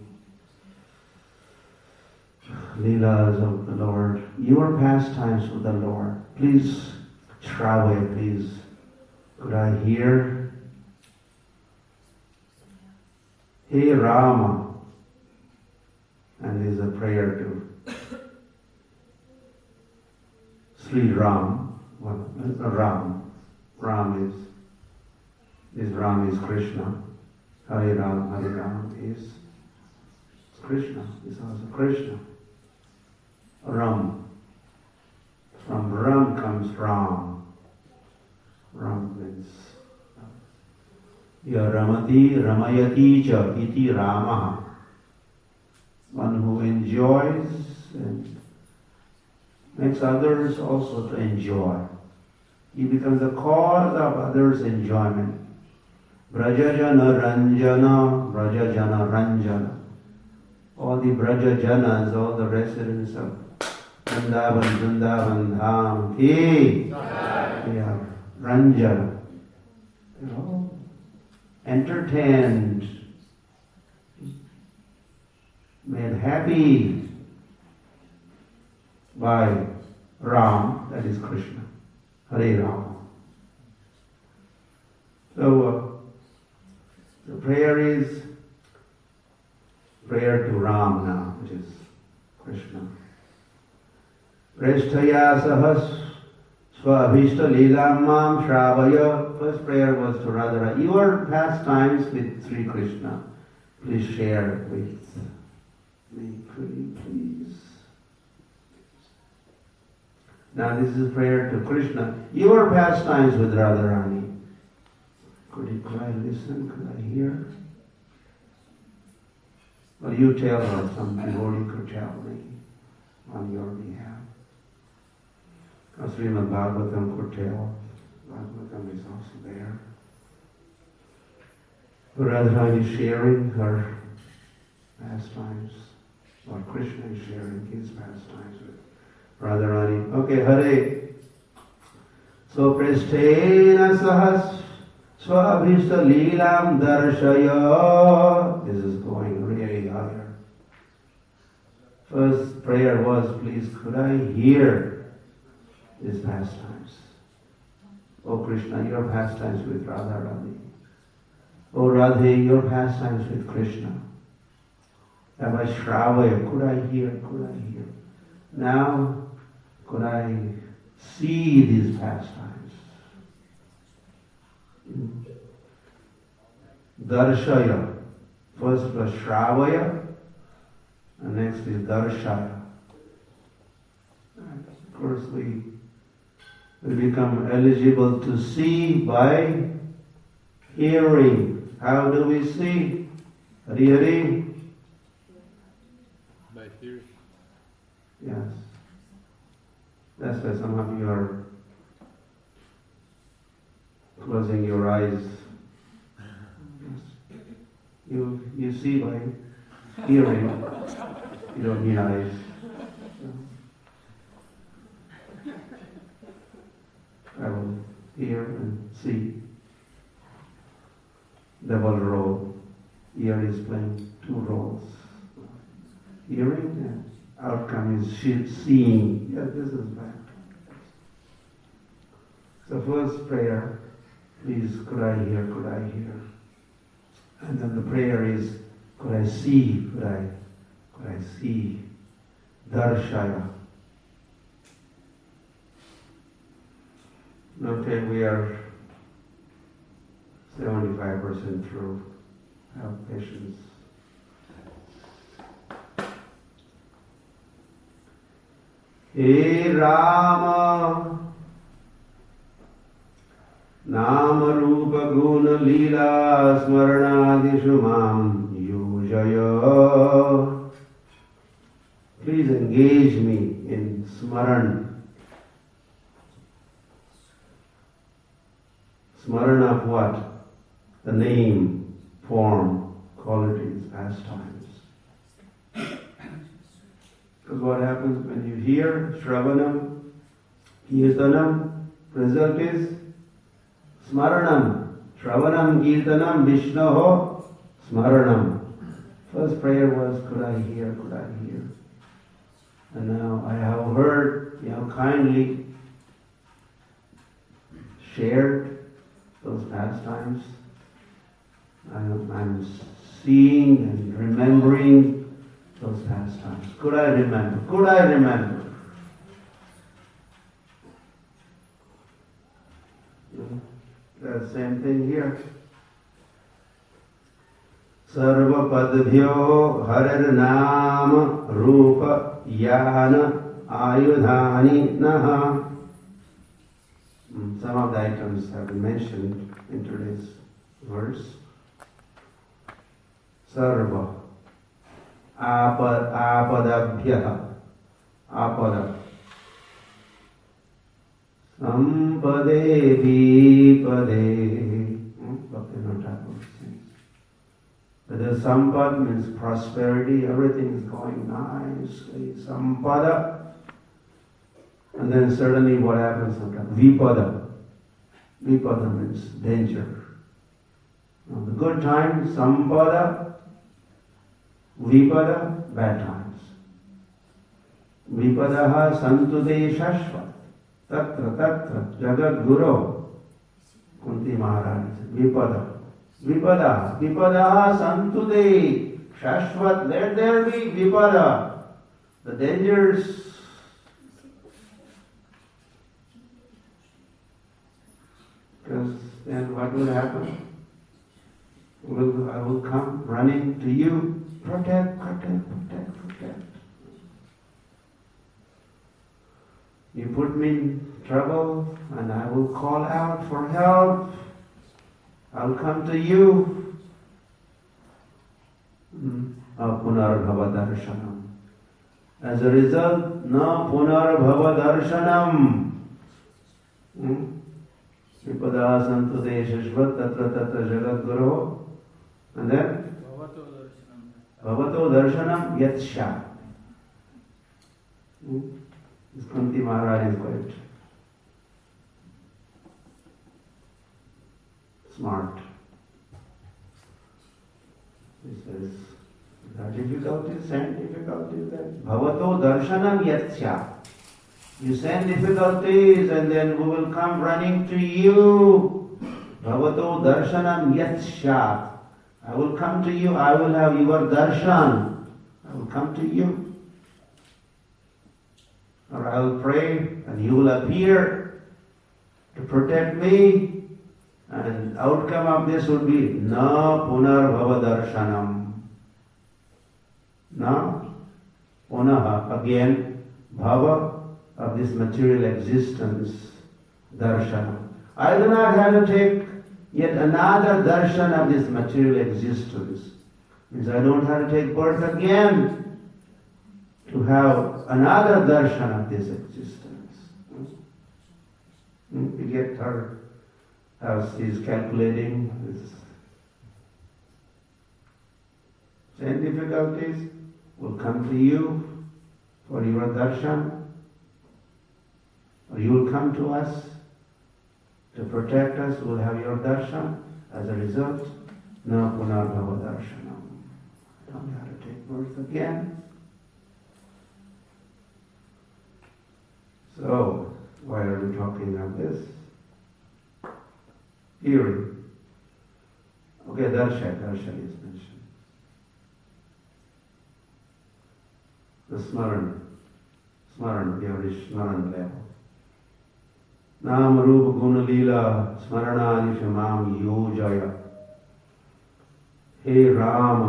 Leelas of the Lord, your pastimes with the Lord. Please, Shravaya, please. Could I hear? Hey Rama. And there's a prayer to Sri Ram. Well, Ram. Ram is Krishna. Hare Ram is Krishna. Is also Krishna. Ram. From Ram comes Ram. Ram means Ya Ramati Ramayati Cha Iti Rama. One who enjoys and makes others also to enjoy. He becomes the cause of others' enjoyment. Brajajana Ranjana, Brajajana Ranjana. All the Brajajanas, all the residents of Vrindavan Dham ki. We are Ranjan. Entertained, made happy by Ram, that is Krishna. Hare Rama. So the prayer is prayer to Ram now, which is Krishna. Presthaya sahas Swabhishta Lilamam Shravaya. First prayer was to Radharani. Your pastimes with Sri Krishna, please share with me, please. Now this is prayer to Krishna. Your pastimes with Radharani. Could I listen? Could I hear? Well, you tell her something, or you could tell me on your behalf. Srimad Bhagavatam could tell. Bhagavatam is also there. Radharani is sharing her pastimes, or Krishna is sharing his pastimes with Radharani. Okay, Hare. So, Prasthena sahas swabhishta leelam darshaya. This is going really higher. First prayer was, please could I hear his pastimes. O Krishna, your pastimes with Radharani. O Radhe, your pastimes with Krishna. Rabbi Shravaya, could I hear? Now, could I see these pastimes? Darshaya. First was Shravaya, and next is Darshaya. Of course, we become eligible to see by hearing. How do we see? Hari Hari? By hearing. Yes. That's why some of you are closing your eyes. You see by hearing. You don't need eyes. I will hear and see. Double role. Ear is playing two roles. Hearing and outcome is seeing. Yeah, this is bad. So first prayer, please could I hear? And then the prayer is, could I see? Could I see? Darshaya. Okay, we are 75% through. Have patience. Hey Rama, Nama Rupa Guna Leela Smaranadishu Mam Yujaya. Please engage me in Smaran. Smaran of what? The name, form, qualities, pastimes. Because what happens when you hear Shravanam, Kirtanam, result is Smaranam. Shravanam, Kirtanam, Vishnoho, Smaranam. First prayer was, could I hear? And now I have heard, kindly shared those pastimes. I'm seeing and remembering those pastimes. Could I remember? The same thing here. Sarva padbhyo harar nama rupa yana ayudhani naha. Some of the items have been mentioned in today's verse. Sarva. Apadabhyaha. Apada. Sampade vipade. But the sampad means prosperity, everything is going nicely. Sampada. And then suddenly what happens sometimes? Vipada. Vipada means danger. Now, the good times, sampada, vipada, bad times. Vipadaha santude shashvat, tatra tatra jagat guru. Kunti Maharaj, vipada. Vipadaha santude shashvat, let there be vipada. The dangers. Because then what will happen? I will come running to you. Protect. You put me in trouble and I will call out for help. I'll come to you. Punarbhava darshanam. As a result, na punarbhava darshanam. Vipada santude shashvat tatra tatra jagat guru. And then? Bhavato darshanam yatsha. This Kunti Maharaj is quite smart. He says, the difficulties, send difficulties, then Bhavato darshanam yatsha. You send difficulties and then we will come running to you. Bhavato darshanam yatsha. I will come to you, I will have your darshan. I will come to you. Or I will pray and you will appear to protect me. And outcome of this would be na punarbhava darshanam. Na punaha, again, bhava of this material existence, darshanam. I do not have to take yet another darshan of this material existence. Means I don't have to take birth again to have another darshan of this existence. You get her, how she is calculating this. Same difficulties will come to you for your darshan, or you will come to us to protect us, we'll have your darshan. As a result, na punarbhava darshanam. I don't have to take birth again. So, why are we talking of this? Hearing. Okay, darshan is mentioned. The smaran, the smaran level. Nam Rupa Guna Lila Smaranani Shamam Yojaya. Hey Rama.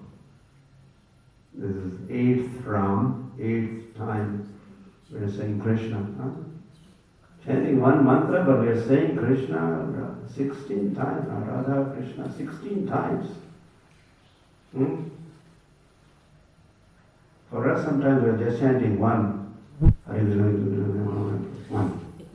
This is 8th Ram, 8th time we're saying Krishna. Chanting one mantra, but we're saying Krishna 16 times, Radha Krishna 16 times. For us sometimes we're just chanting one. One.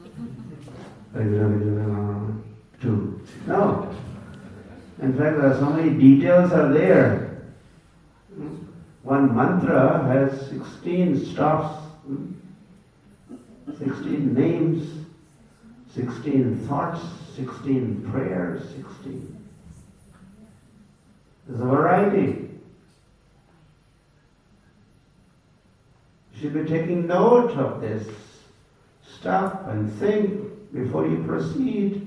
2. No. In fact, there are so many details are there. One mantra has 16 stops, 16 names, 16 thoughts, 16 prayers, 16. There's a variety. You should be taking note of this. Stop and think before you proceed.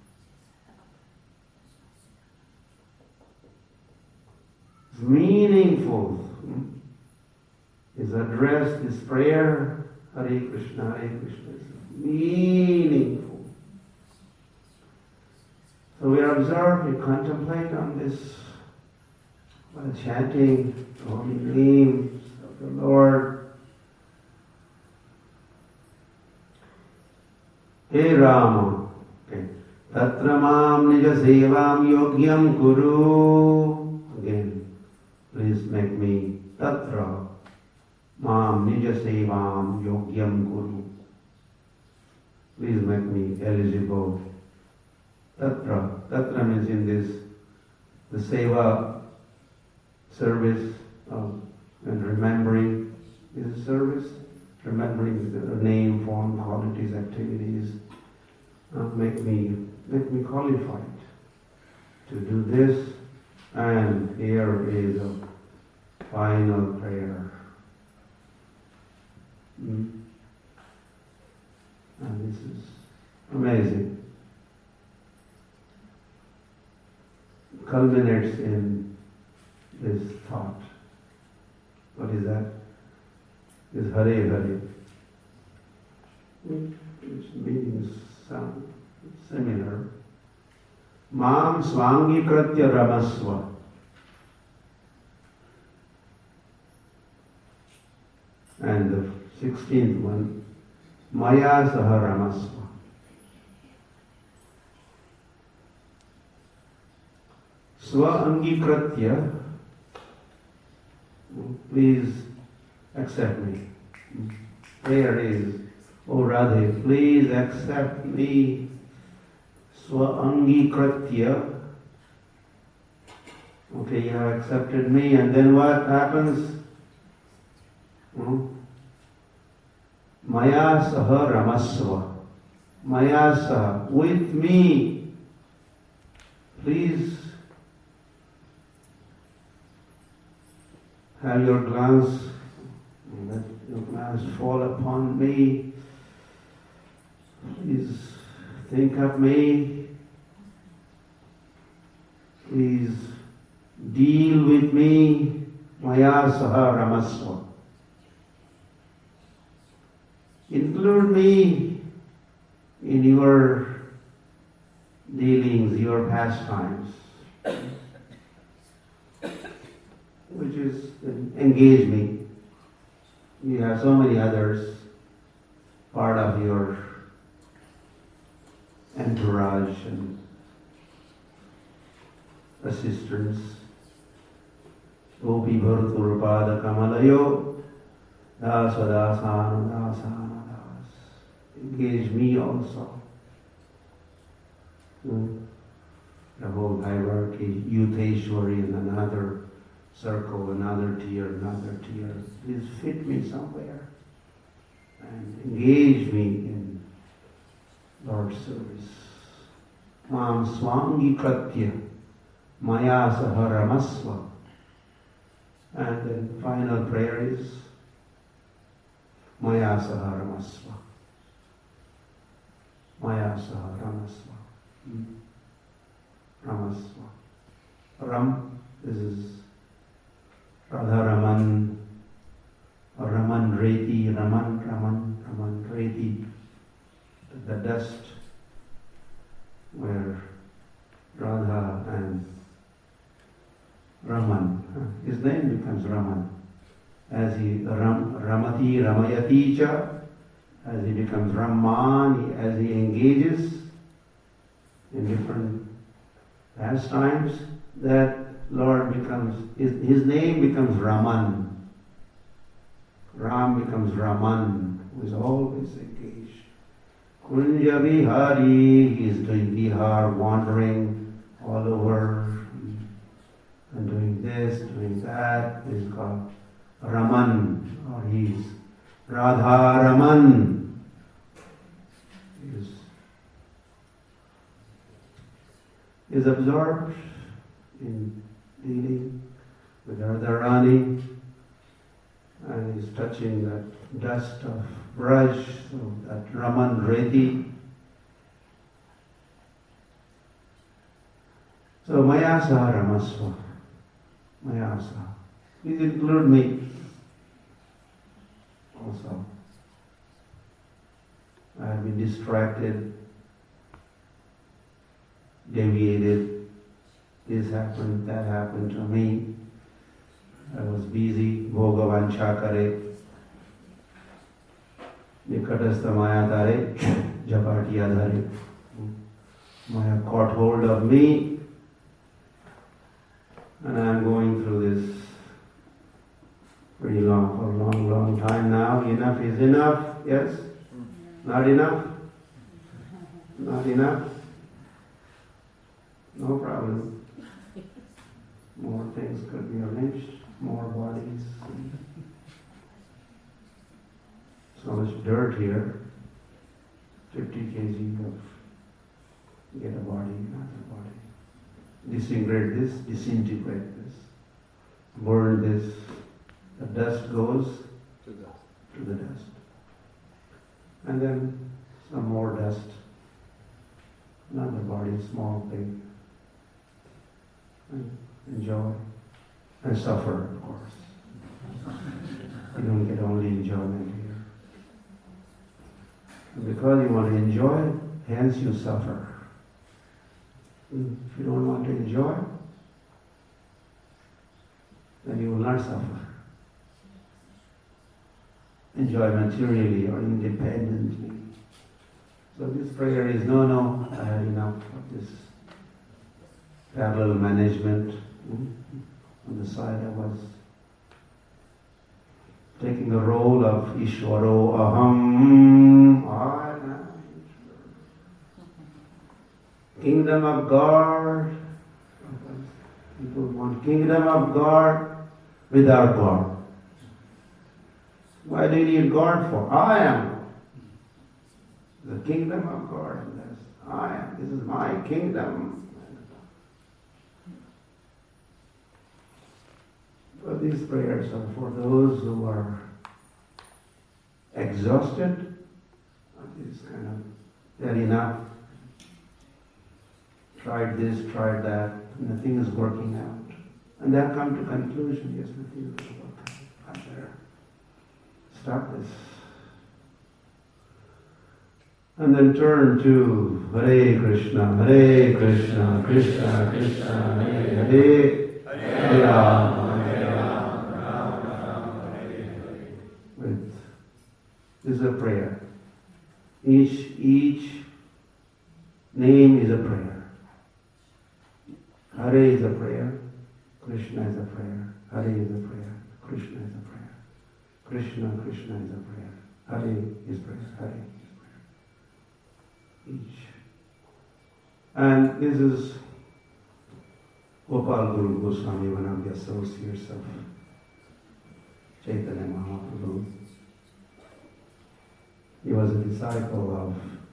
It's meaningful. His address, this prayer, Hare Krishna, is meaningful. So we observe, we contemplate on this while chanting the holy names of the Lord. Hey Rama, okay. Tatra mam nija sevam yogyam kuru. Again, please make me tatra mam nija sevam yogyam kuru. Please make me eligible. Tatra means in this, the seva service and remembering is a service. remembering the name, form, qualities, activities, make me qualified to do this. And here is a final prayer. And this is amazing. Culminates in this thought. What is that? Is Hare Hare. Which means sound similar. Mam swangikratya ramasva. And the 16th one, Maya saha ramasva. Swa angikratya, please accept me. Prayer is, O Radhe, please accept me. Swa angikratya. Okay, you have accepted me, and then what happens? Maya saha ramasva. Maya saha, with me. Please have your glance, let your glance fall upon me. Please think of me. Please deal with me. Maya saha ramasva. Include me in your dealings, your pastimes, which is engage me. You have so many others, part of your entourage and assistants. Gopi Bharturpada Kamalayo Dasvadasana Dasana. Engage me also. The whole hierarchy, Yuteshwari in another circle, another tier. Please fit me somewhere and engage me in Lord's service. Mam swangi kratya maya saha ramasva. And then final prayer is Maya saha ramasva. Maya saha ramasva. Ramasva. Ram, this is Radha Raman, or Raman Reti, Raman Reti, the dust where Radha and Raman, his name becomes Raman. As he Ramati, Ramayati cha, as he becomes Raman, as he engages in different pastimes, that Lord becomes, his name becomes Raman. Ram becomes Raman, who is always engaged. Kunja Vihari, he is doing Vihar, wandering all over, and doing this, doing that. He is called Raman, or he is Radha Raman. He is absorbed in dealing with Radharani, and is touching that dust of Braj, so that Raman Reti. So Maya saha ramasva. Maya saha. Please include me also. I have been distracted, deviated. This happened, that happened to me. I was busy. Bhoga vancha kare. Nikatastha maya tare. Japati adhare. Maya caught hold of me. And I am going through this pretty long, for a long time now. Enough is enough. Yes? Not enough? Not enough? No problem. More things could be arranged, more bodies. much dirt here. 50 kg of get a body, not a body. Disintegrate this, disintegrate this. Burn this. The dust goes to the dust. And then some more dust. Another body, small, big. And enjoy. And suffer, of course. You don't get only enjoyment here. And because you want to enjoy, hence you suffer. If you don't want to enjoy, then you will not suffer. Enjoy materially or independently. So this prayer is, no, I had enough of this parallel management. On the side I was taking the role of Ishvaro Aham. I am Kingdom of God. People want kingdom of God without God. Why do you need God for? I am the kingdom of God. I am. This is my kingdom. But these prayers are for those who are exhausted. This kind of, they're enough. Tried this, tried that, and nothing is working out. And they have come to conclusion, yes, nothing is working out. I'm there. Stop this. And then turn to Hare Krishna, Krishna Krishna, Hare Hare, Hare Rama, Rama, Hare Hare. This is a prayer. Each name is a prayer. Hare is a prayer, Krishna is a prayer, Hare is a prayer, Krishna is a prayer. Krishna is a prayer, Hare is prayer, Hare is prayer. Each. And this is Gopal Guru Goswami, one of the associates of Chaitanya Mahaprabhu. He was a disciple of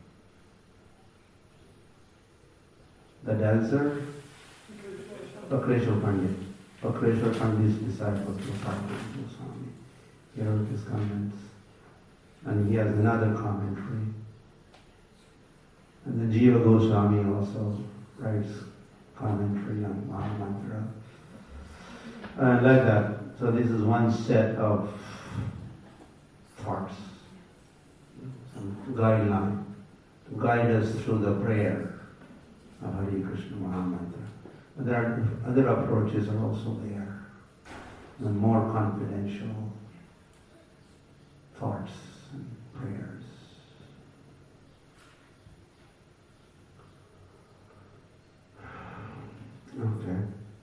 the dancer, Pakreshwar Pandit. Pakreshwar Pandit's disciple, Gopal Guru Goswami. He wrote his comments. And he has another commentary. And then Jiva Goswami also writes commentary on Mahamantra. And like that. So this is one set of thoughts, some guideline to guide us through the prayer of Hare Krishna Mahamantra. But there are other approaches are also there, and more confidential thoughts and prayers. Okay.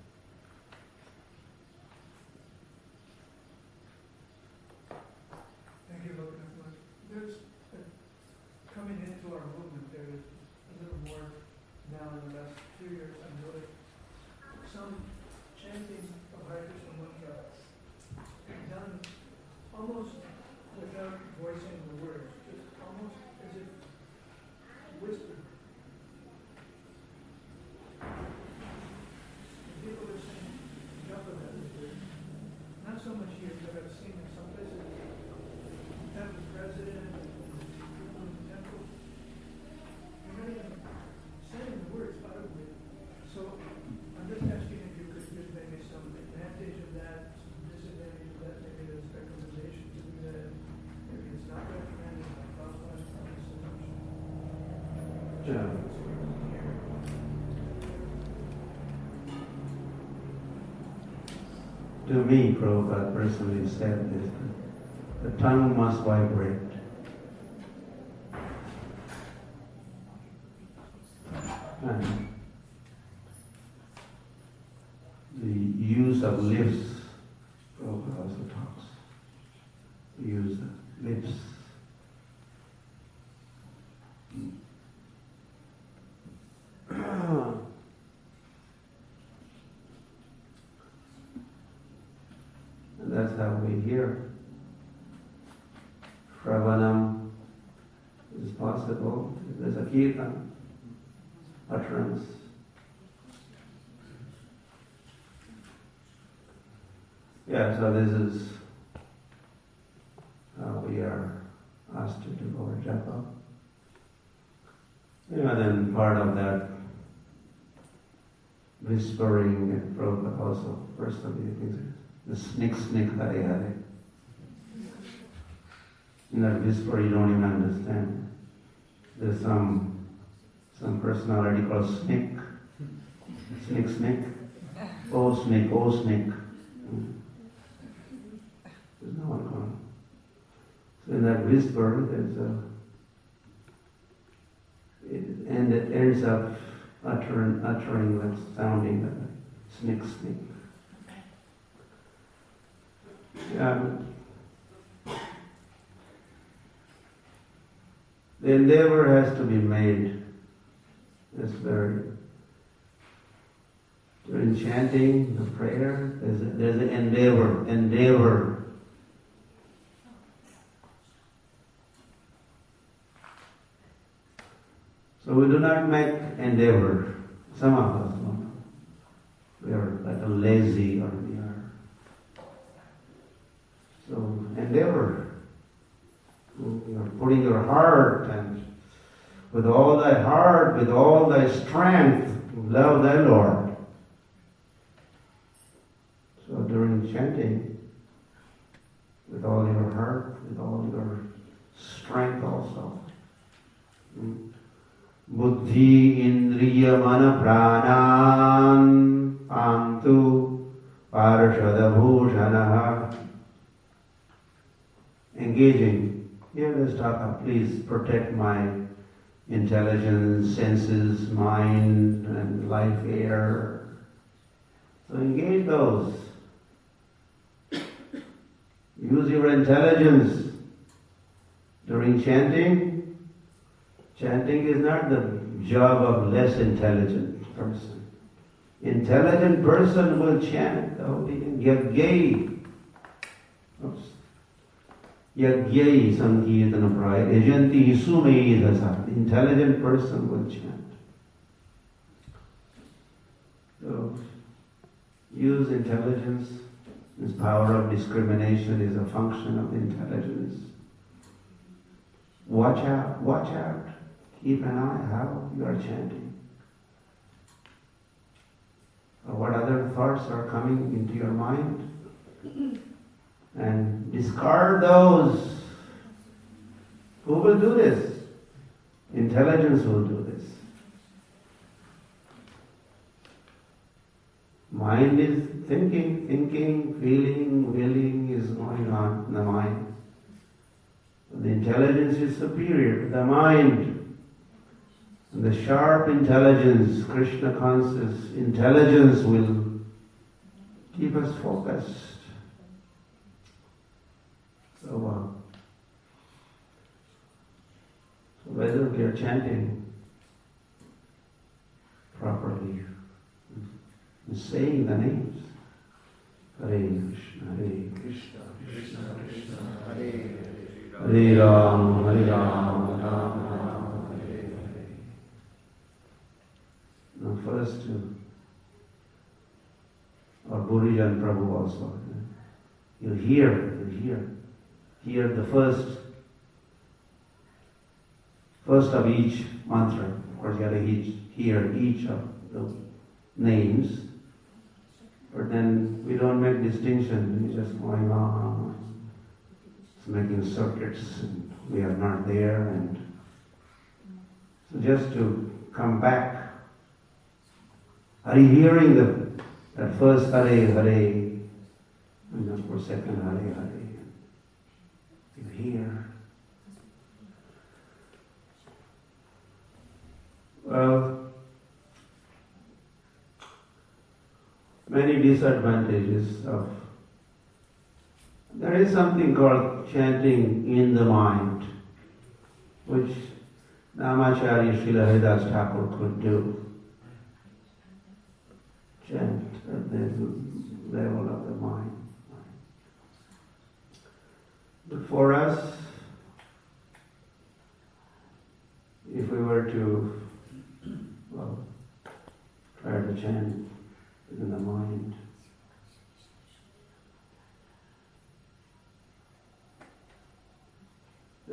Thank you, Bhaktivinoda. There's coming into our movement, there is a little more now in the last 2 years. I'm noticing some chanting of Hare Krishna mantra done almost without voicing the words, just almost as if whispered. People are saying japa that is good. Not so much here, but I've seen in some places have the president and people in the temple. You're not even saying the words audibly. So I'm just asking if you could give maybe some advantage of that, some disadvantage of that, maybe there's recommendation to do that. Maybe it's not recommended, I thought last time so much. Yeah. To me, Prabhupada personally said this, the tongue must vibrate. And the use of lips, Prabhupada also talks. The use of lips. And that's how we hear Shravanam is possible. There's a kirtan, utterance. Yeah, so this is how we are asked to do our japa. Then part of that whispering and Prabhupada also, first of the snick Hare Hare. In that whisper you don't even understand. There's some personality called Snick. Snick. Oh Snick. There's no one calling. So in that whisper and it ends up uttering that sounding that Snick. Yeah. The endeavor has to be made. It's very during chanting the prayer. There's an endeavor. So we do not make endeavor. Some of us don't. We are like a lazy, or we are. So endeavor. You are putting your heart, and with all thy heart, with all thy strength, love thy Lord. So during chanting, with all your heart, with all your strength also. Buddhi indriya mana pranan pantu parashada bhushanaha. Engaging. Here let's talk, please protect my intelligence, senses, mind, and life air. So engage those. Use your intelligence. During chanting, chanting is not the job of less intelligent person. Intelligent person will chant, get gay. Yagyai sankirtana praya ejanti sumedhasa. The intelligent person will chant. So, use intelligence. This power of discrimination is a function of intelligence. Watch out. Keep an eye how you are chanting. Or what other thoughts are coming into your mind. And discard those. Who will do this? Intelligence will do this. Mind is thinking, feeling, willing is going on in the mind. The intelligence is superior to the mind. And the sharp intelligence, Krishna conscious intelligence will keep us focused. So whether we are chanting properly, saying the names, Hare Krishna, Krishna Krishna, Hare Ram, Hare Ram, Ram Ram, Hare Hare. Now first, or Burijan Prabhu also, you hear the first of each mantra. Of course, you have to hear each of the names, but then we don't make distinction. We're just going on, it's making circuits, and we are not there. And so, just to come back, are you hearing that first Hare Hare, and then for second Hare Hare? You hear. Well, many disadvantages of. There is something called chanting in the mind, which Namacharya Srila Haridas Thakur could do. Chant at the level of the mind. But for us,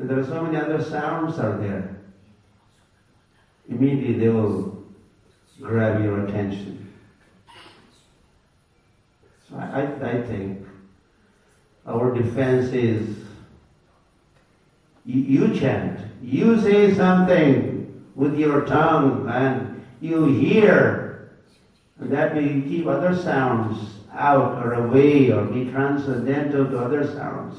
there are so many other sounds out there. Immediately they will grab your attention. So I think our defense is you chant, you say something with your tongue and you hear, and that will keep other sounds out or away or be transcendental to other sounds.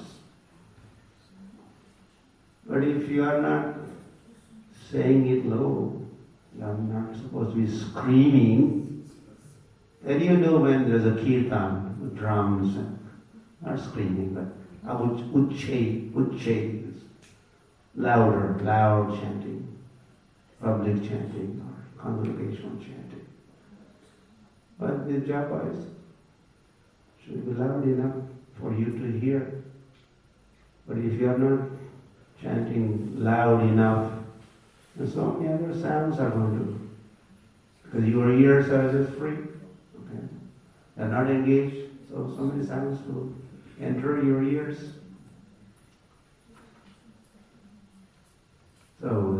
But if you are not saying it low, you are not supposed to be screaming, then you know when there's a kirtan with drums and not screaming, but uche is louder, loud chanting, public chanting or congregational chanting. But the japa should be loud enough for you to hear. But if you are not chanting loud enough, then so many other sounds are going to, because your ears are just free. Okay? They're not engaged, so many sounds will enter your ears. So